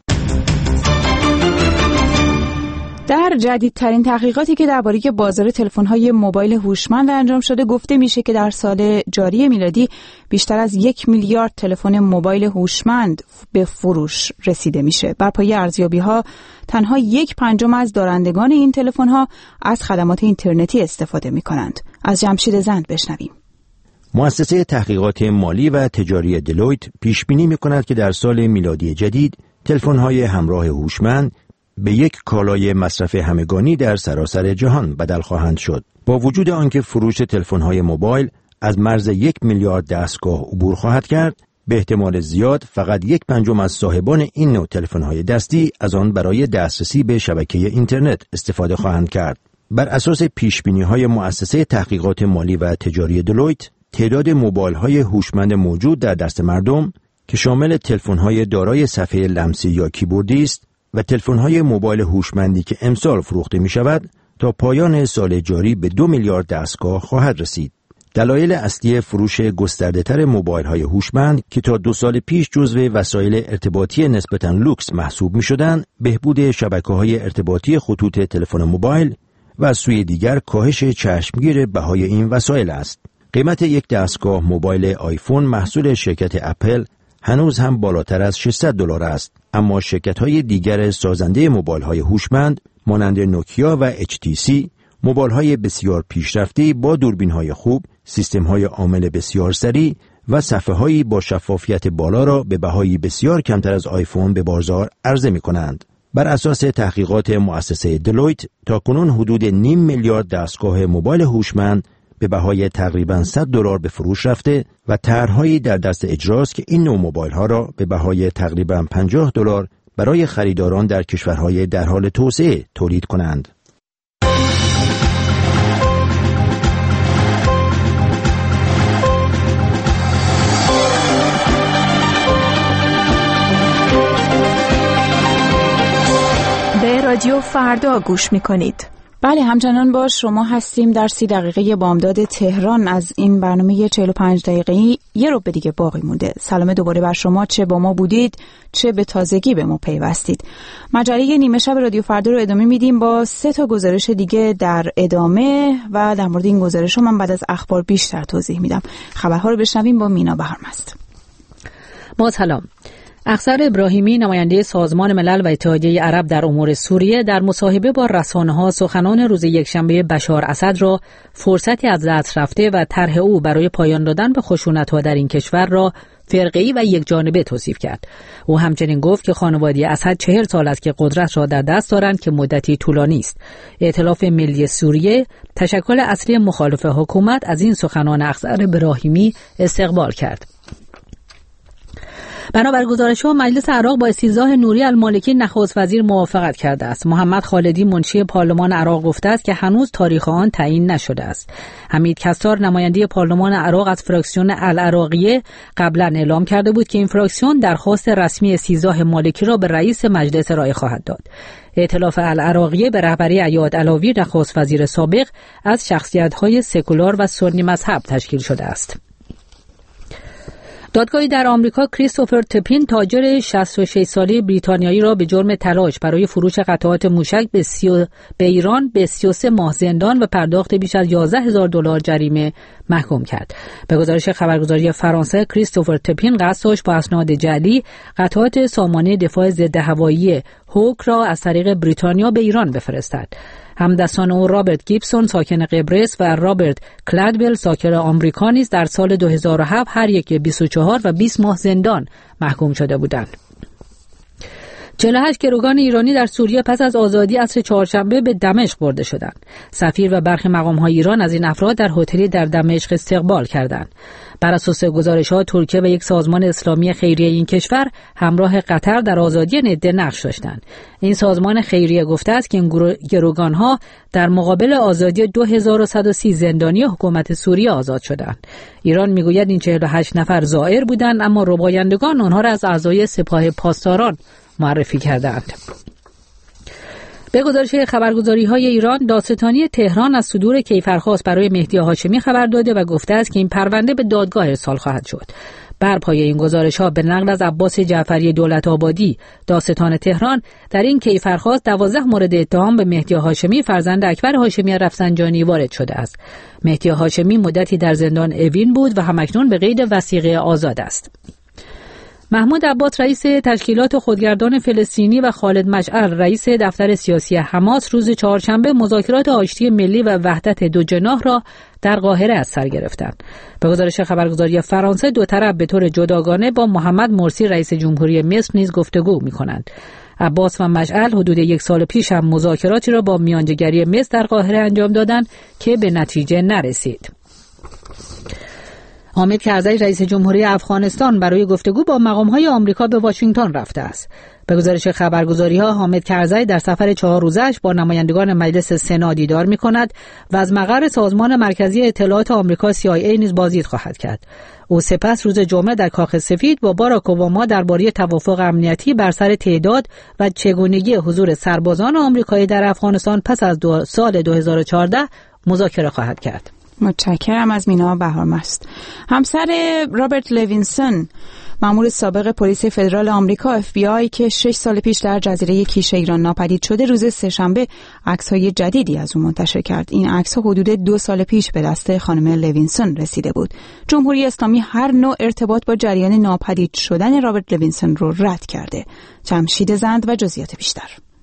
در جدیدترین تحقیقاتی که درباره بازار تلفن‌های موبایل هوشمند انجام شده گفته میشه که در سال جاری میلادی بیشتر از یک میلیارد تلفن موبایل هوشمند به فروش رسیده میشه. بر پایه ارزیابی‌ها تنها یک پنجم از دارندگان این تلفن‌ها از خدمات اینترنتی استفاده می‌کنند. از جمشید زند بشنویم. مؤسسه تحقیقات مالی و تجاری دلویت پیش بینی می‌کند که در سال میلادی جدید تلفن‌های همراه هوشمند به یک کالای مصرف همگانی در سراسر جهان بدل خواهند شد. با وجود آنکه فروش تلفن‌های موبایل از مرز یک میلیارد دستگاه عبور خواهد کرد، به احتمال زیاد فقط یک پنجم از صاحبان این نوع تلفن‌های دستی از آن برای دسترسی به شبکه اینترنت استفاده خواهند کرد. بر اساس پیش‌بینی‌های مؤسسه تحقیقات مالی و تجاری دلویت، تعداد موبایل‌های هوشمند موجود در دست مردم که شامل تلفن‌های دارای صفحه لمسی یا کیبوردی است و تلفن‌های موبایل هوشمندی که امسال فروخته می‌شود تا پایان سال جاری به دو میلیارد دستگاه خواهد رسید. دلایل اصلی فروش گسترده‌تر موبایل‌های هوشمند که تا دو سال پیش جزو وسایل ارتباطی نسبتاً لوکس محسوب می‌شدند، بهبود شبکه‌های ارتباطی خطوط تلفن موبایل و از سوی دیگر کاهش چشمگیر بهای این وسایل است. قیمت یک دستگاه موبایل آیفون محصول شرکت اپل هنوز هم بالاتر از ششصد دلار است، اما شرکت‌های دیگر سازنده موبایل‌های هوشمند مانند نوکیا و اچ تی سی موبایل‌های بسیار پیشرفته با دوربین‌های خوب، سیستم‌های عامل بسیار سریع و صفحه‌هایی با شفافیت بالا را به بهای بسیار کمتر از آیفون به بازار عرضه می‌کنند. بر اساس تحقیقات مؤسسه دلویت تاکنون حدود نیم میلیارد دستگاه موبایل هوشمند به بهای تقریباً صد دلار به فروش رفته و طرح‌هایی در دست اجراست که این نوع موبایل‌ها را به بهای تقریباً پنجاه دلار برای خریداران در کشورهای در حال توسعه تولید کنند. به رادیو فردا گوش می‌کنید. بله، همچنان با شما هستیم در سی دقیقه بامداد تهران. از این برنامه چهل و پنج دقیقه‌ای یه رو به دیگه باقی مونده. سلام دوباره بر شما، چه با ما بودید چه به تازگی به ما پیوستید. مجله نیمه شب رادیو فردا رو ادامه میدیم با سه تا گزارش دیگه در ادامه و در مورد این گزارش‌ها من بعد از اخبار بیشتر توضیح میدم. خبرها رو بشنویم با مینا بهارمست. با سلام. اخضر ابراهیمی، نماینده سازمان ملل و اتحادیه عرب در امور سوریه، در مصاحبه با رسانه‌ها سخنان روز یکشنبه بشار اسد را فرصتی از دست رفته و طرح او برای پایان دادن به خشونت‌ها در این کشور را فرقه‌ای و یکجانبه توصیف کرد. او همچنین گفت که خانواده اسد چهل سال است که قدرت را در دست دارند که مدتی طولانی است. ائتلاف ملی سوریه، تشکل اصلی مخالف حکومت، از این سخنان اخضر ابراهیمی استقبال کرد. بنابر گزارش‌ها مجلس عراق با استیضاح نوری المالکی نخست وزیر موافقت کرده است. محمد خالدی منشی پارلمان عراق گفته است که هنوز تاریخ آن تعیین نشده است. حمید کستار، نماینده پارلمان عراق از فراکسیون العراقیه، قبلا اعلام کرده بود که این فراکسیون درخواست رسمی استیضاح مالکی را به رئیس مجلس ارائه خواهد داد. ائتلاف العراقیه به رهبری عیاد علاوی، نخست وزیر سابق، از شخصیت‌های سکولار و سنی مذهب تشکیل شده است. دادگاهی در آمریکا کریستوفر تپین، تاجر شصت و شش ساله بریتانیایی را به جرم تلاش برای فروش قطعات موشک به, سیو... به ایران به سی و سه ماه زندان و پرداخت بیش از یازده هزار دلار جریمه محکوم کرد. به گزارش خبرگزاری فرانسه، کریستوفر تپین قصد داشت با اسناد جعلی قطعات سامانه دفاع ضد هوایی هوک را از طریق بریتانیا به ایران بفرستد. همدستان او رابرت گیبسون ساکن قبرس و رابرت کلدول ساکن آمریکا نیز در سال دو هزار و هفت هر یک بیست و چهار و بیست ماه زندان محکوم شده بودند. چهل و هشت گروگان ایرانی در سوریه پس از آزادی عصر چهارشنبه به دمشق برده شدند. سفیر و برخی مقام‌های ایران از این افراد در هتلی در دمشق استقبال کردند. بر اساس گزارش‌ها ترکیه و یک سازمان اسلامی خیریه این کشور همراه قطر در آزادی این عده نقش داشتند. این سازمان خیریه گفته است که این گروگان‌ها در مقابل آزادی دو هزار و صد و سی زندانی حکومت سوریه آزاد شدند. ایران میگوید این چهل و هشت نفر زائر بودند، اما ربایندگان آنها را از اعضای سپاه پاسداران معرفی کردند. به گزارش خبرگزاری‌های ایران، دادستانی تهران از صدور کیفرخواست برای مهدی هاشمی خبر داده و گفته است که این پرونده به دادگاه ارسال خواهد شد. بر پایه این گزارش‌ها به نقل از عباس جعفری دولت آبادی، دادستان تهران، در این کیفرخواست دوازده مورد اتهام به مهدی هاشمی فرزند اکبر هاشمی رفسنجانی وارد شده است. مهدی هاشمی مدتی در زندان اوین بود و همکنون به قید وثیقه آزاد است. محمود عباس رئیس تشکیلات خودگردان فلسطینی و خالد مشعل رئیس دفتر سیاسی حماس روز چهارشنبه مذاکرات آشتی ملی و وحدت دو جناح را در قاهره از سر گرفتند. به گزارش خبرگزاری فرانسه، دو طرف به طور جداگانه با محمد مرسی رئیس جمهوری مصر نیز گفتگو می‌کنند. عباس و مشعل حدود یک سال پیش هم مذاکراتی را با میانجیگری مصر در قاهره انجام دادند که به نتیجه نرسید. حامد کرزی رئیس جمهوری افغانستان برای گفتگو با مقام‌های آمریکا به واشنگتن رفته است. به گزارش خبرگزاری‌ها، حامد کرزی در سفر چهار روزه‌اش با نمایندگان مجلس سنا دیدار می‌کند و از مقر سازمان مرکزی اطلاعات آمریکا سی آی ای نیز بازدید خواهد کرد. او سپس روز جمعه در کاخ سفید با باراک اوباما درباره توافق امنیتی بر سر تعداد و چگونگی حضور سربازان آمریکایی در افغانستان پس از دو سال دو هزار و چهارده مذاکره خواهد کرد. متشکرم از مینا بهارمست. همسر رابرت لوینسون، مأمور سابق پلیس فدرال آمریکا اف بی آی که شش سال پیش در جزیره کیش ایران ناپدید شده، روز سه‌شنبه عکس‌های جدیدی از او منتشر کرد. این عکس‌ها حدود دو سال پیش به دست خانم لوینسون رسیده بود. جمهوری اسلامی هر نوع ارتباط با جریان ناپدید شدن رابرت لوینسون رو رد کرده. جمشید زند و جزئیات بیشتر.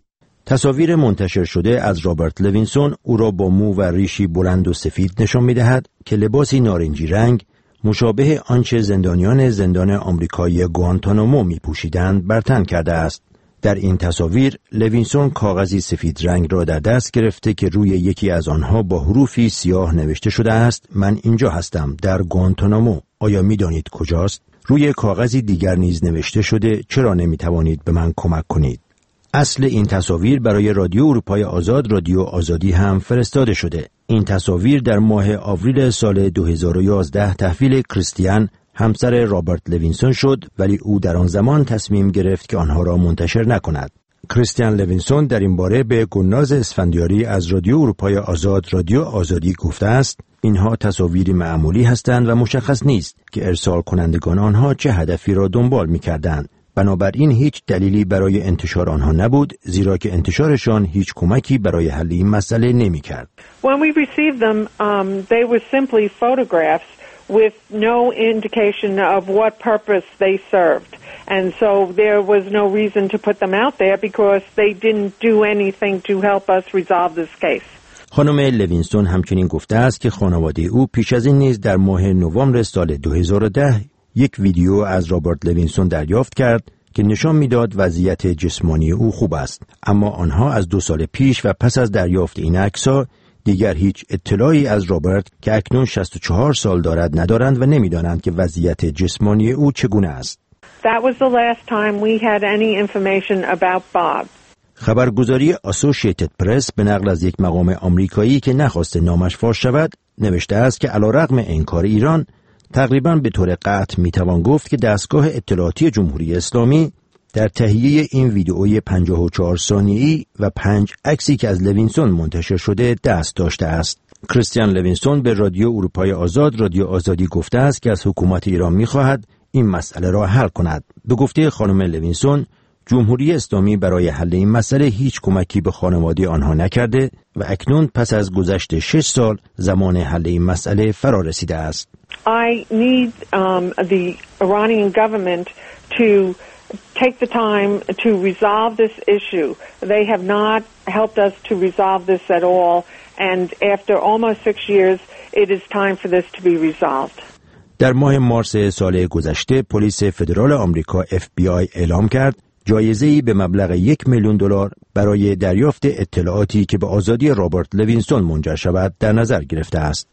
تصاویر منتشر شده از رابرت لوینسون او را با مو و ریشی بلند و سفید نشان می‌دهد که لباسی نارنجی رنگ مشابه آنچه زندانیان زندان آمریکایی گوانتانامو می‌پوشیدند بر تن کرده است. در این تصاویر لوینسون کاغذی سفید رنگ را در دست گرفته که روی یکی از آنها با حروفی سیاه نوشته شده است: من اینجا هستم، در گوانتانامو. آیا می‌دانید کجاست؟ روی کاغذی دیگر نیز نوشته شده: چرا نمی‌توانید به من کمک کنید؟ اصل این تصاویر برای رادیو اروپای آزاد، رادیو آزادی هم فرستاده شده. این تصاویر در ماه آوریل سال دو هزار و یازده تحویل کریستیان همسر رابرت لوینسون شد، ولی او در آن زمان تصمیم گرفت که آنها را منتشر نکند. کریستیان لوینسون در این باره به گلناز اسفندیاری از رادیو اروپای آزاد، رادیو آزادی گفته است: اینها تصاویری معمولی هستند و مشخص نیست که ارسال کنندگان آنها چه هدفی را دنبال می‌کردند. بنابراین هیچ دلیلی برای انتشار آنها نبود، زیرا که انتشارشان هیچ کمکی برای حل این مسئله نمی‌کرد. When we received them, um, they were simply photographs with no indication of what purpose they served. And so there was no reason to put them out there because they didn't do anything to help us resolve this case. خانم لوینسون همچنین گفته است که خانواده او پیش از این نیز در ماه نوامبر سال دو هزار و ده یک ویدیو از رابرت لوینسون دریافت کرد که نشان میداد وضعیت جسمانی او خوب است، اما آنها از دو سال پیش و پس از دریافت این عکس‌ها دیگر هیچ اطلاعی از رابرت که اکنون شصت و چهار سال دارد ندارند و نمیدانند که وضعیت جسمانی او چگونه است. That was the last time we had any information about Bob. خبرگزاری اسوسییتد پرس به نقل از یک مقام آمریکایی که نخواست نامش فاش شود نوشته است که علیرغم انکار ایران تقریباً به طور قطع میتوان گفت که دستگاه اطلاعاتی جمهوری اسلامی در تهیه این ویدئوی پنجاه و چهار ثانیه‌ای و پنج عکسی که از لوینسون منتشر شده دست داشته است. کریستیان لوینسون به رادیو اروپای آزاد، رادیو آزادی گفته است که از حکومت ایران می‌خواهد این مسئله را حل کند. به گفته خانم لوینسون، جمهوری اسلامی برای حل این مسئله هیچ کمکی به خانواده آنها نکرده و اکنون پس از گذشت شش سال زمان حل این مسئله فرا رسیده است. I need um, the Iranian government to take the time to resolve this issue. They have not helped us to resolve this at all, and after almost six years, it is time for this to be resolved. در ماه مارس سال گذشته پلیس فدرال آمریکا اف بی آی اعلام کرد جایزه‌ای به مبلغ یک میلیون دلار برای دریافت اطلاعاتی که به آزادی رابرت لوینسون منجر شود در نظر گرفته است.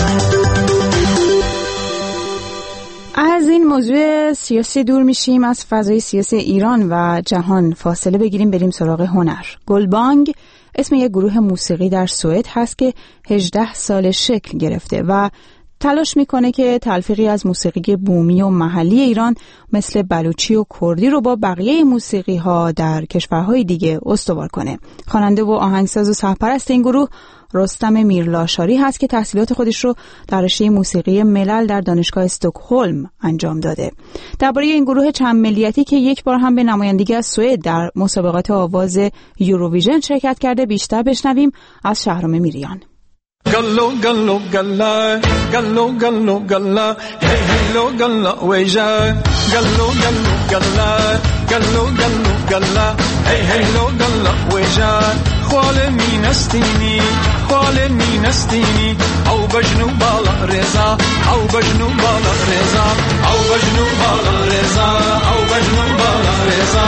از این موضوع سیاسی دور میشیم، از فضای سیاسی ایران و جهان فاصله بگیریم، بریم سراغ هنر. گلبانگ اسم یک گروه موسیقی در سوئد هست که هجده سال شکل گرفته و تلاش میکنه که تلفیقی از موسیقی بومی و محلی ایران مثل بلوچی و کردی رو با بقیه موسیقی ها در کشورهای دیگه استوار کنه. خواننده و آهنگساز و سرپرست این گروه رستم میرلاشاری هست که تحصیلات خودش رو در رشته موسیقی ملل در دانشگاه استکهلم انجام داده. درباره این گروه چند ملیتی که یک بار هم به نمایندگی از سوئد در مسابقات آواز یوروویژن شرکت کرده بیشتر بشنویم از شهرام میریان. Gallo gallo galla gallo gallo galla hey hey lo galla weja gallo gallo galla gallo gallo galla hey hey lo galla weja khwale minastini khwale minastini au bajnu bala reza au bajnu bala reza au bajnu bala reza au bajnu bala reza.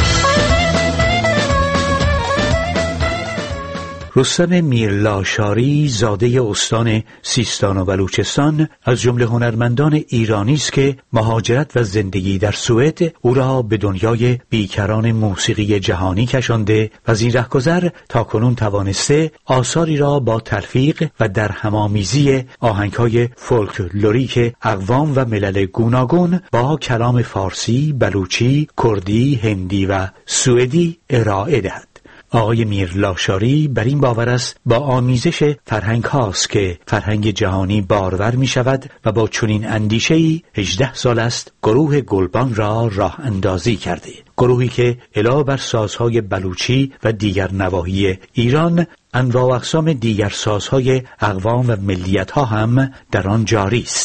رستم میرلاشاری زاده استان سیستان و بلوچستان از جمله هنرمندان ایرانی است که مهاجرت و زندگی در سوئد او را به دنیای بیکران موسیقی جهانی کشانده و از این رهگذر تاکنون توانسته آثاری را با تلفیق و در همامیزی آهنگ‌های فولکلوریک اقوام و ملل گوناگون با کلام فارسی، بلوچی، کردی، هندی و سوئدی ارائه دهد. آقای میرلاشاری بر این باور است با آمیزش فرهنگ هاست که فرهنگ جهانی بارور می شود و با چنین اندیشه‌ای هجده سال است گروه گلبانگ را راه اندازی کرده. گروهی که علاوه بر سازهای بلوچی و دیگر نواحی ایران انواع و اقسام دیگر سازهای اقوام و ملیت ها هم در آن جاری است.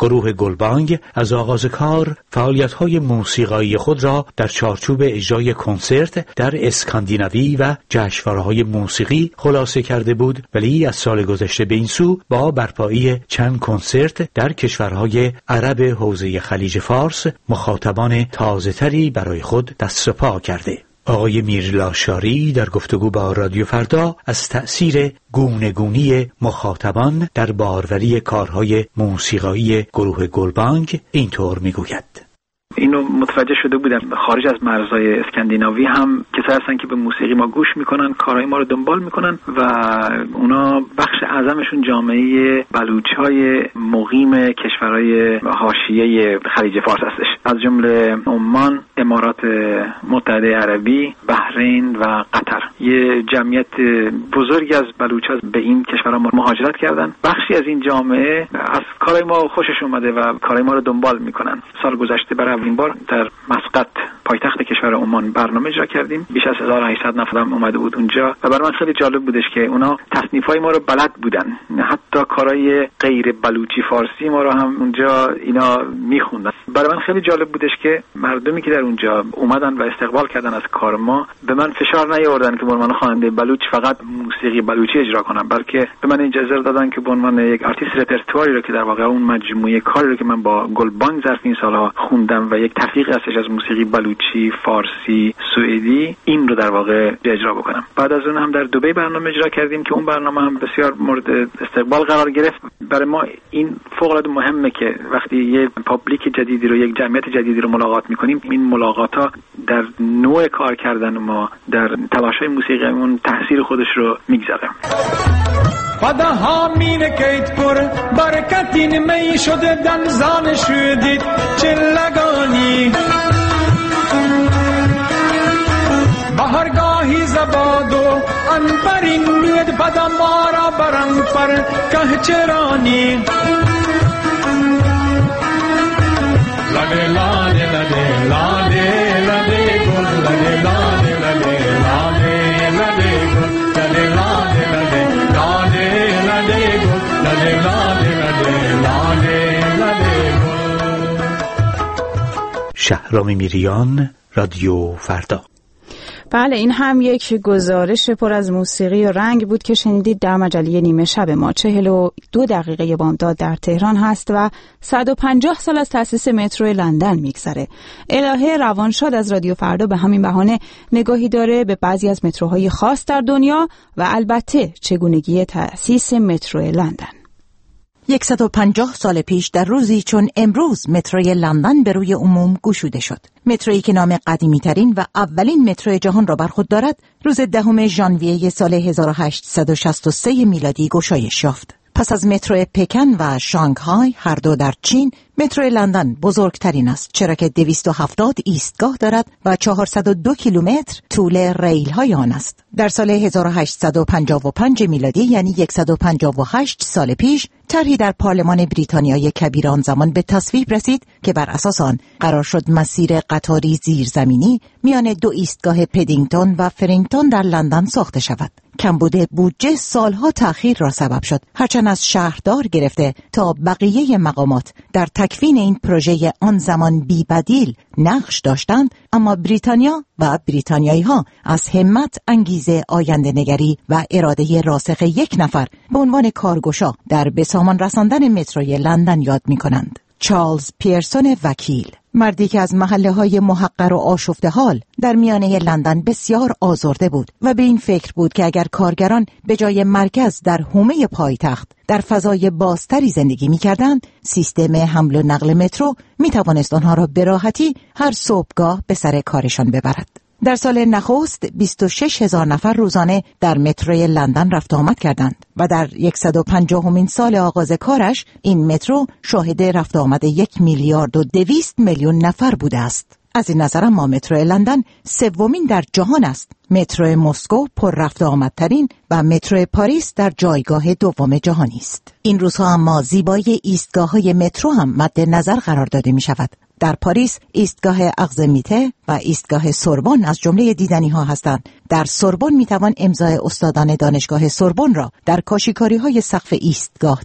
گروه گلبانگ از آغاز کار فعالیت‌های موسیقایی خود را در چارچوب اجرای کنسرت در اسکاندیناوی و جشنواره‌های موسیقی خلاصه کرده بود، ولی از سال گذشته به این سو با برپایی چند کنسرت در کشورهای عرب حوزه خلیج فارس مخاطبان تازه‌تری برای خود دست و پا کرده. آقای میرلاشاری در گفتگو با رادیو فردا از تأثیر گونه‌گونی مخاطبان در باروری کارهای موسیقایی گروه گلبانگ اینطور میگوید: اینو متوجه شده بودم خارج از مرزهای اسکاندیناوی هم کسایی هستن که به موسیقی ما گوش میکنن، کارهای ما رو دنبال میکنن و اونا بخش اعظمشون جامعه بلوچ‌های مقیم کشورهای حاشیه خلیج فارس هستش، از جمله عمان، امارات متحده عربی، بحرین و قطر. یه جمعیت بزرگی از بلوچ‌ها به این کشورها مهاجرت کردن. بخشی از این جامعه از کارهای ما خوشش اومده و کارهای ما رو دنبال میکنن. سال گذشته برای اولین بار در مسقط پایتخت کشور عمان برنامه اجرا کردیم. بیش از هزار و هشتصد نفر هم اومده بود اونجا و برای من خیلی جالب بودش که اونا تصنیفای ما رو بلد بودن، حتی کارهای غیر بلوچی فارسی ما رو هم اونجا اینا میخوندن. برای من خیلی جالب بودش که مردمی که در اونجا اومدن و استقبال کردن از کار ما به من فشار نیاوردن که به عنوان خواننده بلوچ فقط موسیقی بلوچی اجرا کنم، بلکه به من اجازه دادن که به عنوان یک آرتیست رپرتواری رو که در واقع اون مجموعه کاری رو که من با گلبانگ ظرف این سالها خوندم و یک تحقیق هستش از موسیقی بلوچی، فارسی، سوئدی، این رو در واقع اجرا بکنم. بعد از اون هم در دبی برنامه اجرا کردیم که اون برنامه هم بسیار مورد استقبال قرار گرفت. برای ما این فوق العاده مهمه که وقتی یه پابلیک جدیدی رو، یک جمعیت جدیدی رو ملاقات میکنیم، این ملاقات‌ها در نوع کار کردن ما، در تلاش‌های موسیقیمون تاثیر خودش رو میگذاره. Pada hamine keit por barakatin mei shode dan zan shudit chillagani bahargahi zabado anparin miyad pada mara barang par kahcherani lade lade lade lade lade gol lade lade lade lade lade gol lade lade lade شهرام میریان، رادیو فردا. بله، این هم یک گزارش پر از موسیقی و رنگ بود که شنیدید در مجله نیمه شب ما. چهل و دو دقیقه بامداد در تهران هست و صد و پنجاه سال از تأسیس مترو لندن میگذره. الهه روانشاد از رادیو فردا به همین بهانه نگاهی داره به بعضی از متروهای خاص در دنیا و البته چگونگی تأسیس مترو لندن. صد و پنجاه سال پیش در روزی چون امروز متروی لندن به روی عموم گشوده شد. مترویی که نام قدیمی ترین و اولین مترو جهان را بر خود دارد، روز دهم ژانویه سال هزار و هشتصد و شصت و سه میلادی گشایش یافت. پس از مترو پکن و شانگهای هر دو در چین، مترو لندن بزرگترین است، چرا که دویست و هفتاد ایستگاه دارد و چهارصد و دو کیلومتر طول ریل های آن است. در سال هزار و هشتصد و پنجاه و پنج میلادی، یعنی صد و پنجاه و هشت سال پیش، طرحی در پارلمان بریتانیای کبیر آن زمان به تصویب رسید که بر اساس آن قرار شد مسیر قطاری زیرزمینی میان دو ایستگاه پدینگتون و فرینگتون در لندن ساخته شود. کمبود بودجه سالها تأخیر را سبب شد، هرچند از شهردار گرفته تا بقیه مقامات در تکوین این پروژه آن زمان بی بدیل نقش داشتند، اما بریتانیا و بریتانیایی ها از همت، انگیزه، آینده نگری و اراده راسخ یک نفر به عنوان کارگشا در به سامان رساندن متروی لندن یاد می کنند. چارلز پیرسون وکیل، مردی که از محله های محقر و آشفته حال در میانه لندن بسیار آزرده بود و به این فکر بود که اگر کارگران به جای مرکز در حومه پایتخت در فضای بازتری زندگی می کردند، سیستم حمل و نقل مترو می توانست آنها را به راحتی هر صبحگاه به سر کارشان ببرد. در سال نخست بیست و شش هزار نفر روزانه در متروی لندن رفت آمد کردند و در صد و پنجاهمین سال آغاز کارش این مترو شاهد رفت آمد یک میلیارد و دویست میلیون نفر بوده است. از این نظر ما مترو لندن سومین در جهان است. مترو مسکو پر رفت آمدترین و مترو پاریس در جایگاه دوم جهانی است. این روزها اما زیبایی ایستگاه‌های مترو هم مد نظر قرار داده می شود. در پاریس ایستگاه اغزمیته و ایستگاه سوربن از جمله دیدنی ها هستند. در سوربن می توان امضای استادان دانشگاه سوربن را در کاشیکاری های سقف ایستگاه دید.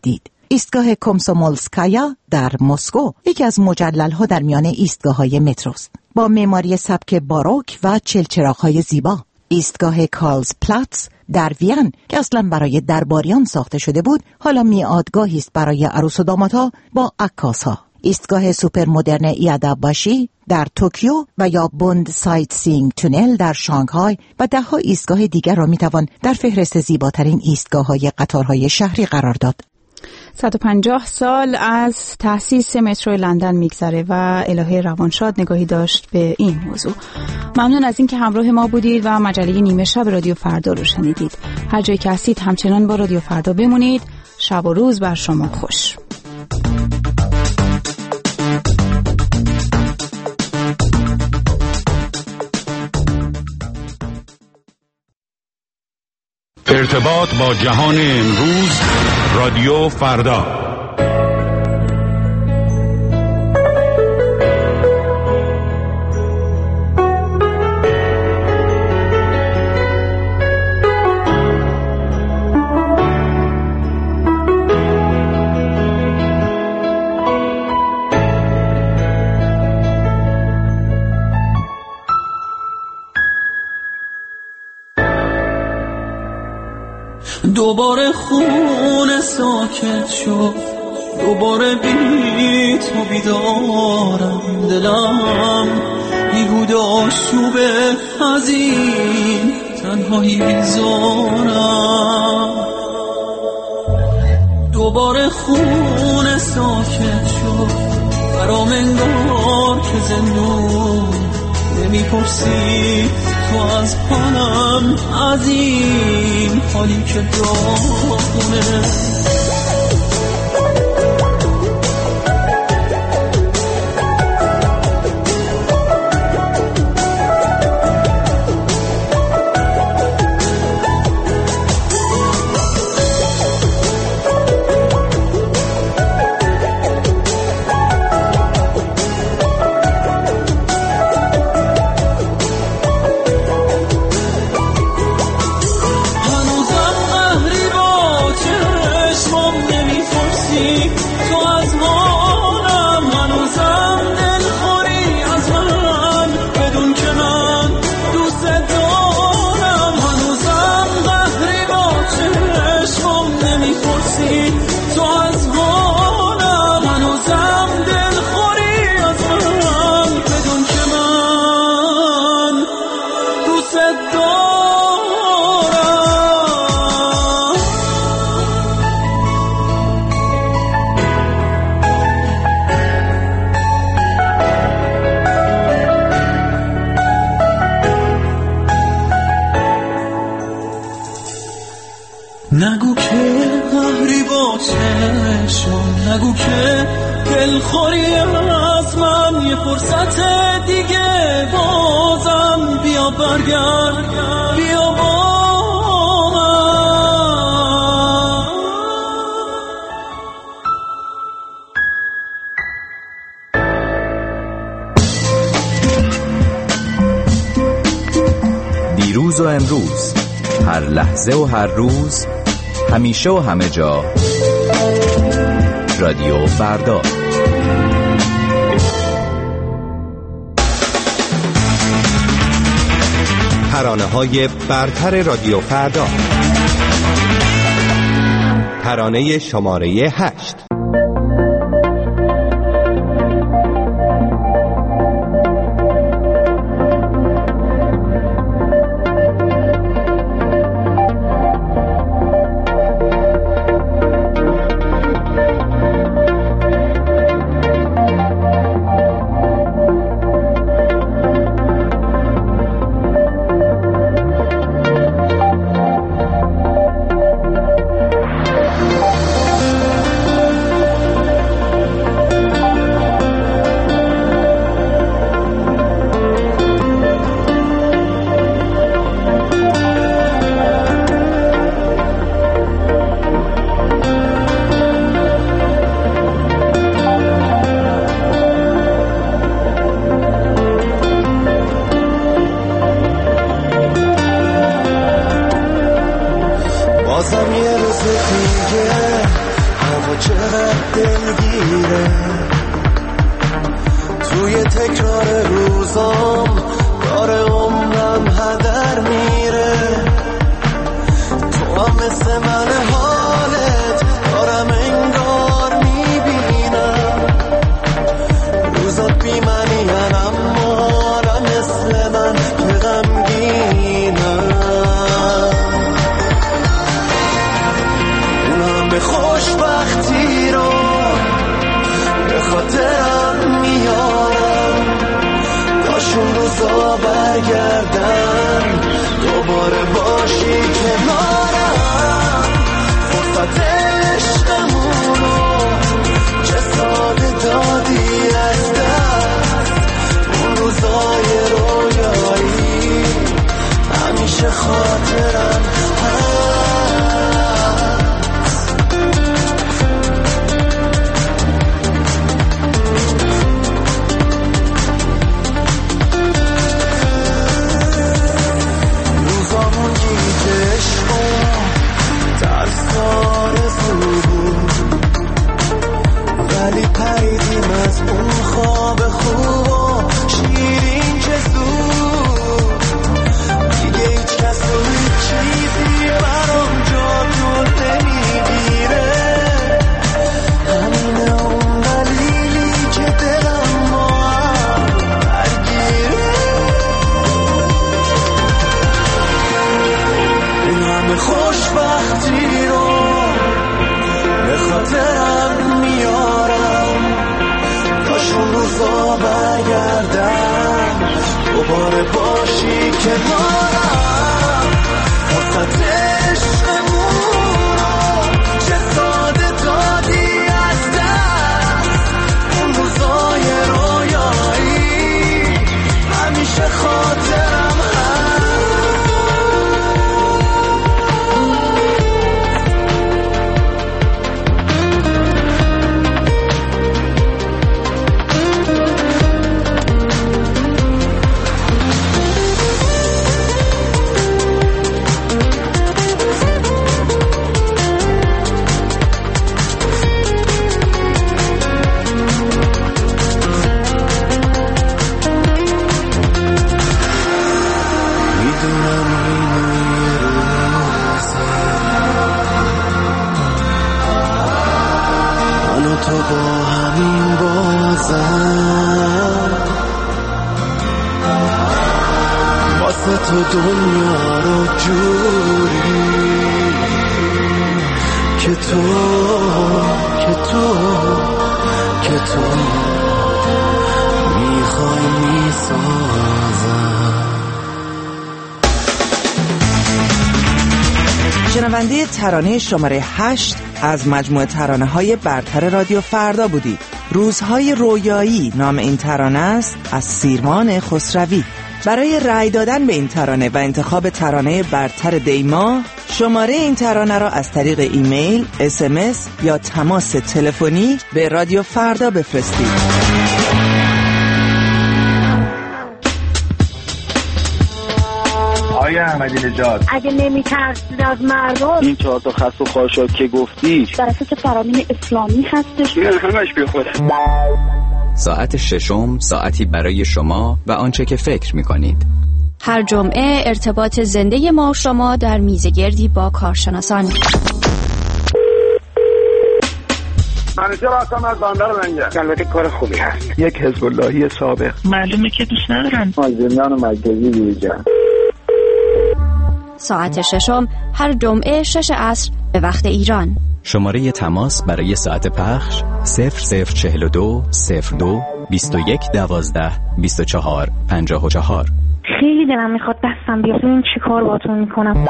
ایستگاه کومسومولسکایا در مسکو یکی از مجلل‌ها در میان ایستگاه‌های متروست با معماری سبک باروک و چلچراغ‌های زیبا. ایستگاه کارلز پلاتس در وین که اصلا برای درباریان ساخته شده بود، حالا میعادگاهی است برای عروس و دامادها با عکاس‌ها. ایستگاه سوپر مدرن ایاداباشی در توکیو و یا بوند سایت سینگ تونل در شانگهای و ده ها ایستگاه دیگر را میتوان در فهرست زیباترین ایستگاه‌های قطارهای شهری قرار داد. صد و پنجاه سال از تأسیس مترو لندن میگذره و الهه روانشاد نگاهی داشت به این موضوع. ممنون از اینکه همراه ما بودید و مجله نیمه شب رادیو فردا رو شنیدید. هر جایی که هستید همچنان با رادیو فردا بمونید. شب و روز بر شما خوش. ارتباط با جهان امروز، رادیو فردا. دوباره خونه ساکت شد، دوباره بی تو بیدارم، دلم بیهوده آشوبه از این تنهایی بیزارم. دوباره خونه ساکت شد، برام انگار که زندون نمیپرسی تو از حالم، از این حالی که داغونه. نگو که قهری با چشم، نگو که دلخوری از من، یه فرصت دیگه بازم بیا برگرد، بیا با من. دیروز و امروز، هر لحظه و هر روز، همیشه و همه جا، رادیو فردا. ترانه‌های برتر رادیو فردا. ترانه شماره هشت. حرفا چقدر دلگیره، توی تکرار روزام داره عمرم هدر میره. تو هم مثل من حالت دارم انگار میبینم، روزات بی منی اما آرم مثل من که غمگینم. اونم به خوشبختی رو به خاطرم میارم، داشون روزا برگردن دوباره باشی کنارم. فرصت عشقمونو چه ساده دادی از دست، اون روزای رویایی همیشه خاطرم هست. روزامون گیج عشق و ترس آرزو بود، ولی پریدیم از اون خواب خوب و شیرین که زود. دیگه هیچ کس و هیچ چیزی برام جا تو نمیگیره، همینه اون دلیلی که دلم با هم درگیره. این همه خوشبختی رو به خاطرم میارم، داشون روزا برگردم دوباره باشی کنارم. فرصت عشقمون رو چه ساده دادی از دست، اون روزای رویایی همیشه خاطرم هست. تو با همین بازم واسه تو دنیا رو جوری که تو که تو که تو میخوای میسازم. شنونده ترانه شماره هشت از مجموعه ترانه های برتر رادیو فردا بودید. روزهای رویایی نام این ترانه است، از سیروان خسروی. برای رأی دادن به این ترانه و انتخاب ترانه برتر دیما، شماره این ترانه را از طریق ایمیل، اس ام اس یا تماس تلفنی به رادیو فردا بفرستید. آقای احمدی نژاد، اگه نمی‌ترسید از مردم، این چهار تا خس و خاشاک که گفتی در اساس فرامین اسلامی هستش؟ نه همش بی خود. ساعت ششم ساعتی برای شما و آنچه که فکر می‌کنید. هر جمعه ارتباط زنده ما و شما در میزگردی با کارشناسان. منیجر هستم از بندر لنگه. البته کار خوبی هست. یک حزب اللهی سابق. معلومه که دوست ندارن. مازندران و مرکزی دیجا. ساعت ششم هر جمعه شش عصر به وقت ایران. شماره تماس برای ساعت پخش صفر صفر چهل و دو صفر دو بیست و یک دوازده بیست و چهار پنجاه و چهار. خیلی دلم میخواد دستم بیاد، این چی کار باتون میکنم.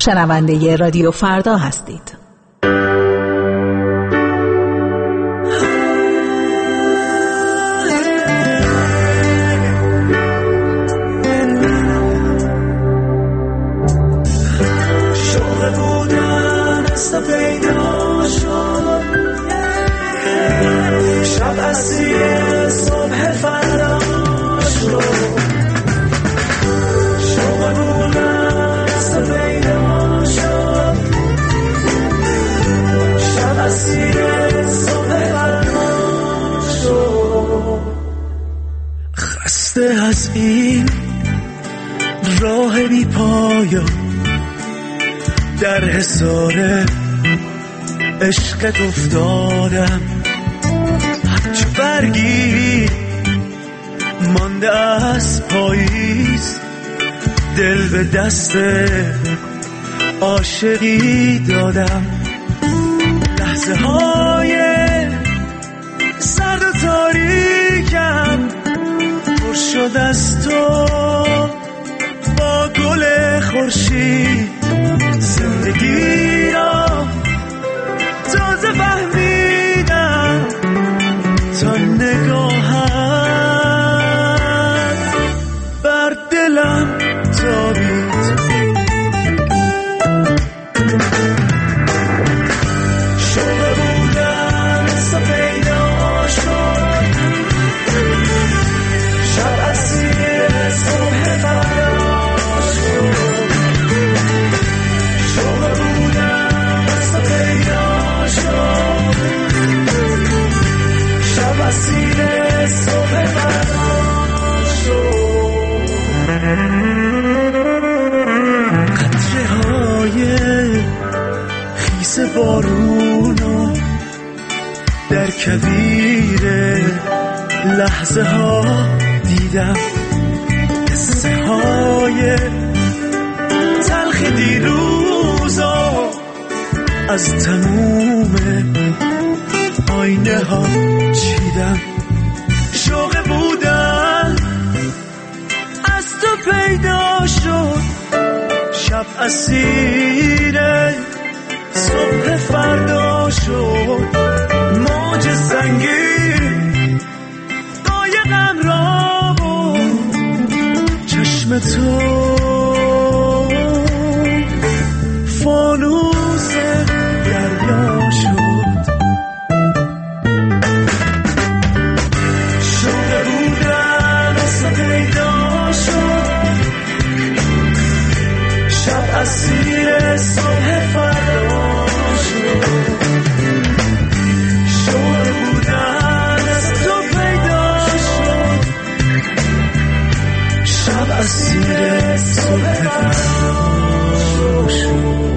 شنونده رادیو فردا هستید. خسته از این راه بی پایان در حصار عشقت افتادم، هرچه برگی مانده از پاییز، دل به دست عاشقی دادم. لحظه های سرد و تاریکم پر شد از تو با گل خورشید، زندگی را تازه فهمیدم تا نگاهت بر دلم تابید. شوق بودن اصلا پیدا شد، شب اسیر صبح فردا شد. شوق بودن اصلا پیدا شد، شب اسیر صبح فردا شد. قطره های خیس بارونو در کویر لحظه ها دیدم، قصه های تلخ دیروزا از تموم آینه ها چیدم. شوق بودن از تو پیدا شد، شب اسیر صبح فردا شد. موج سنگین قایقم را بود، چشم تو فانوس دریا شد. شوق بودن اصلا پیدا شد، شب اسیر صبح فردا شد. شوق بودن از تو پیدا شد، شب اسیر صبح فردا شد.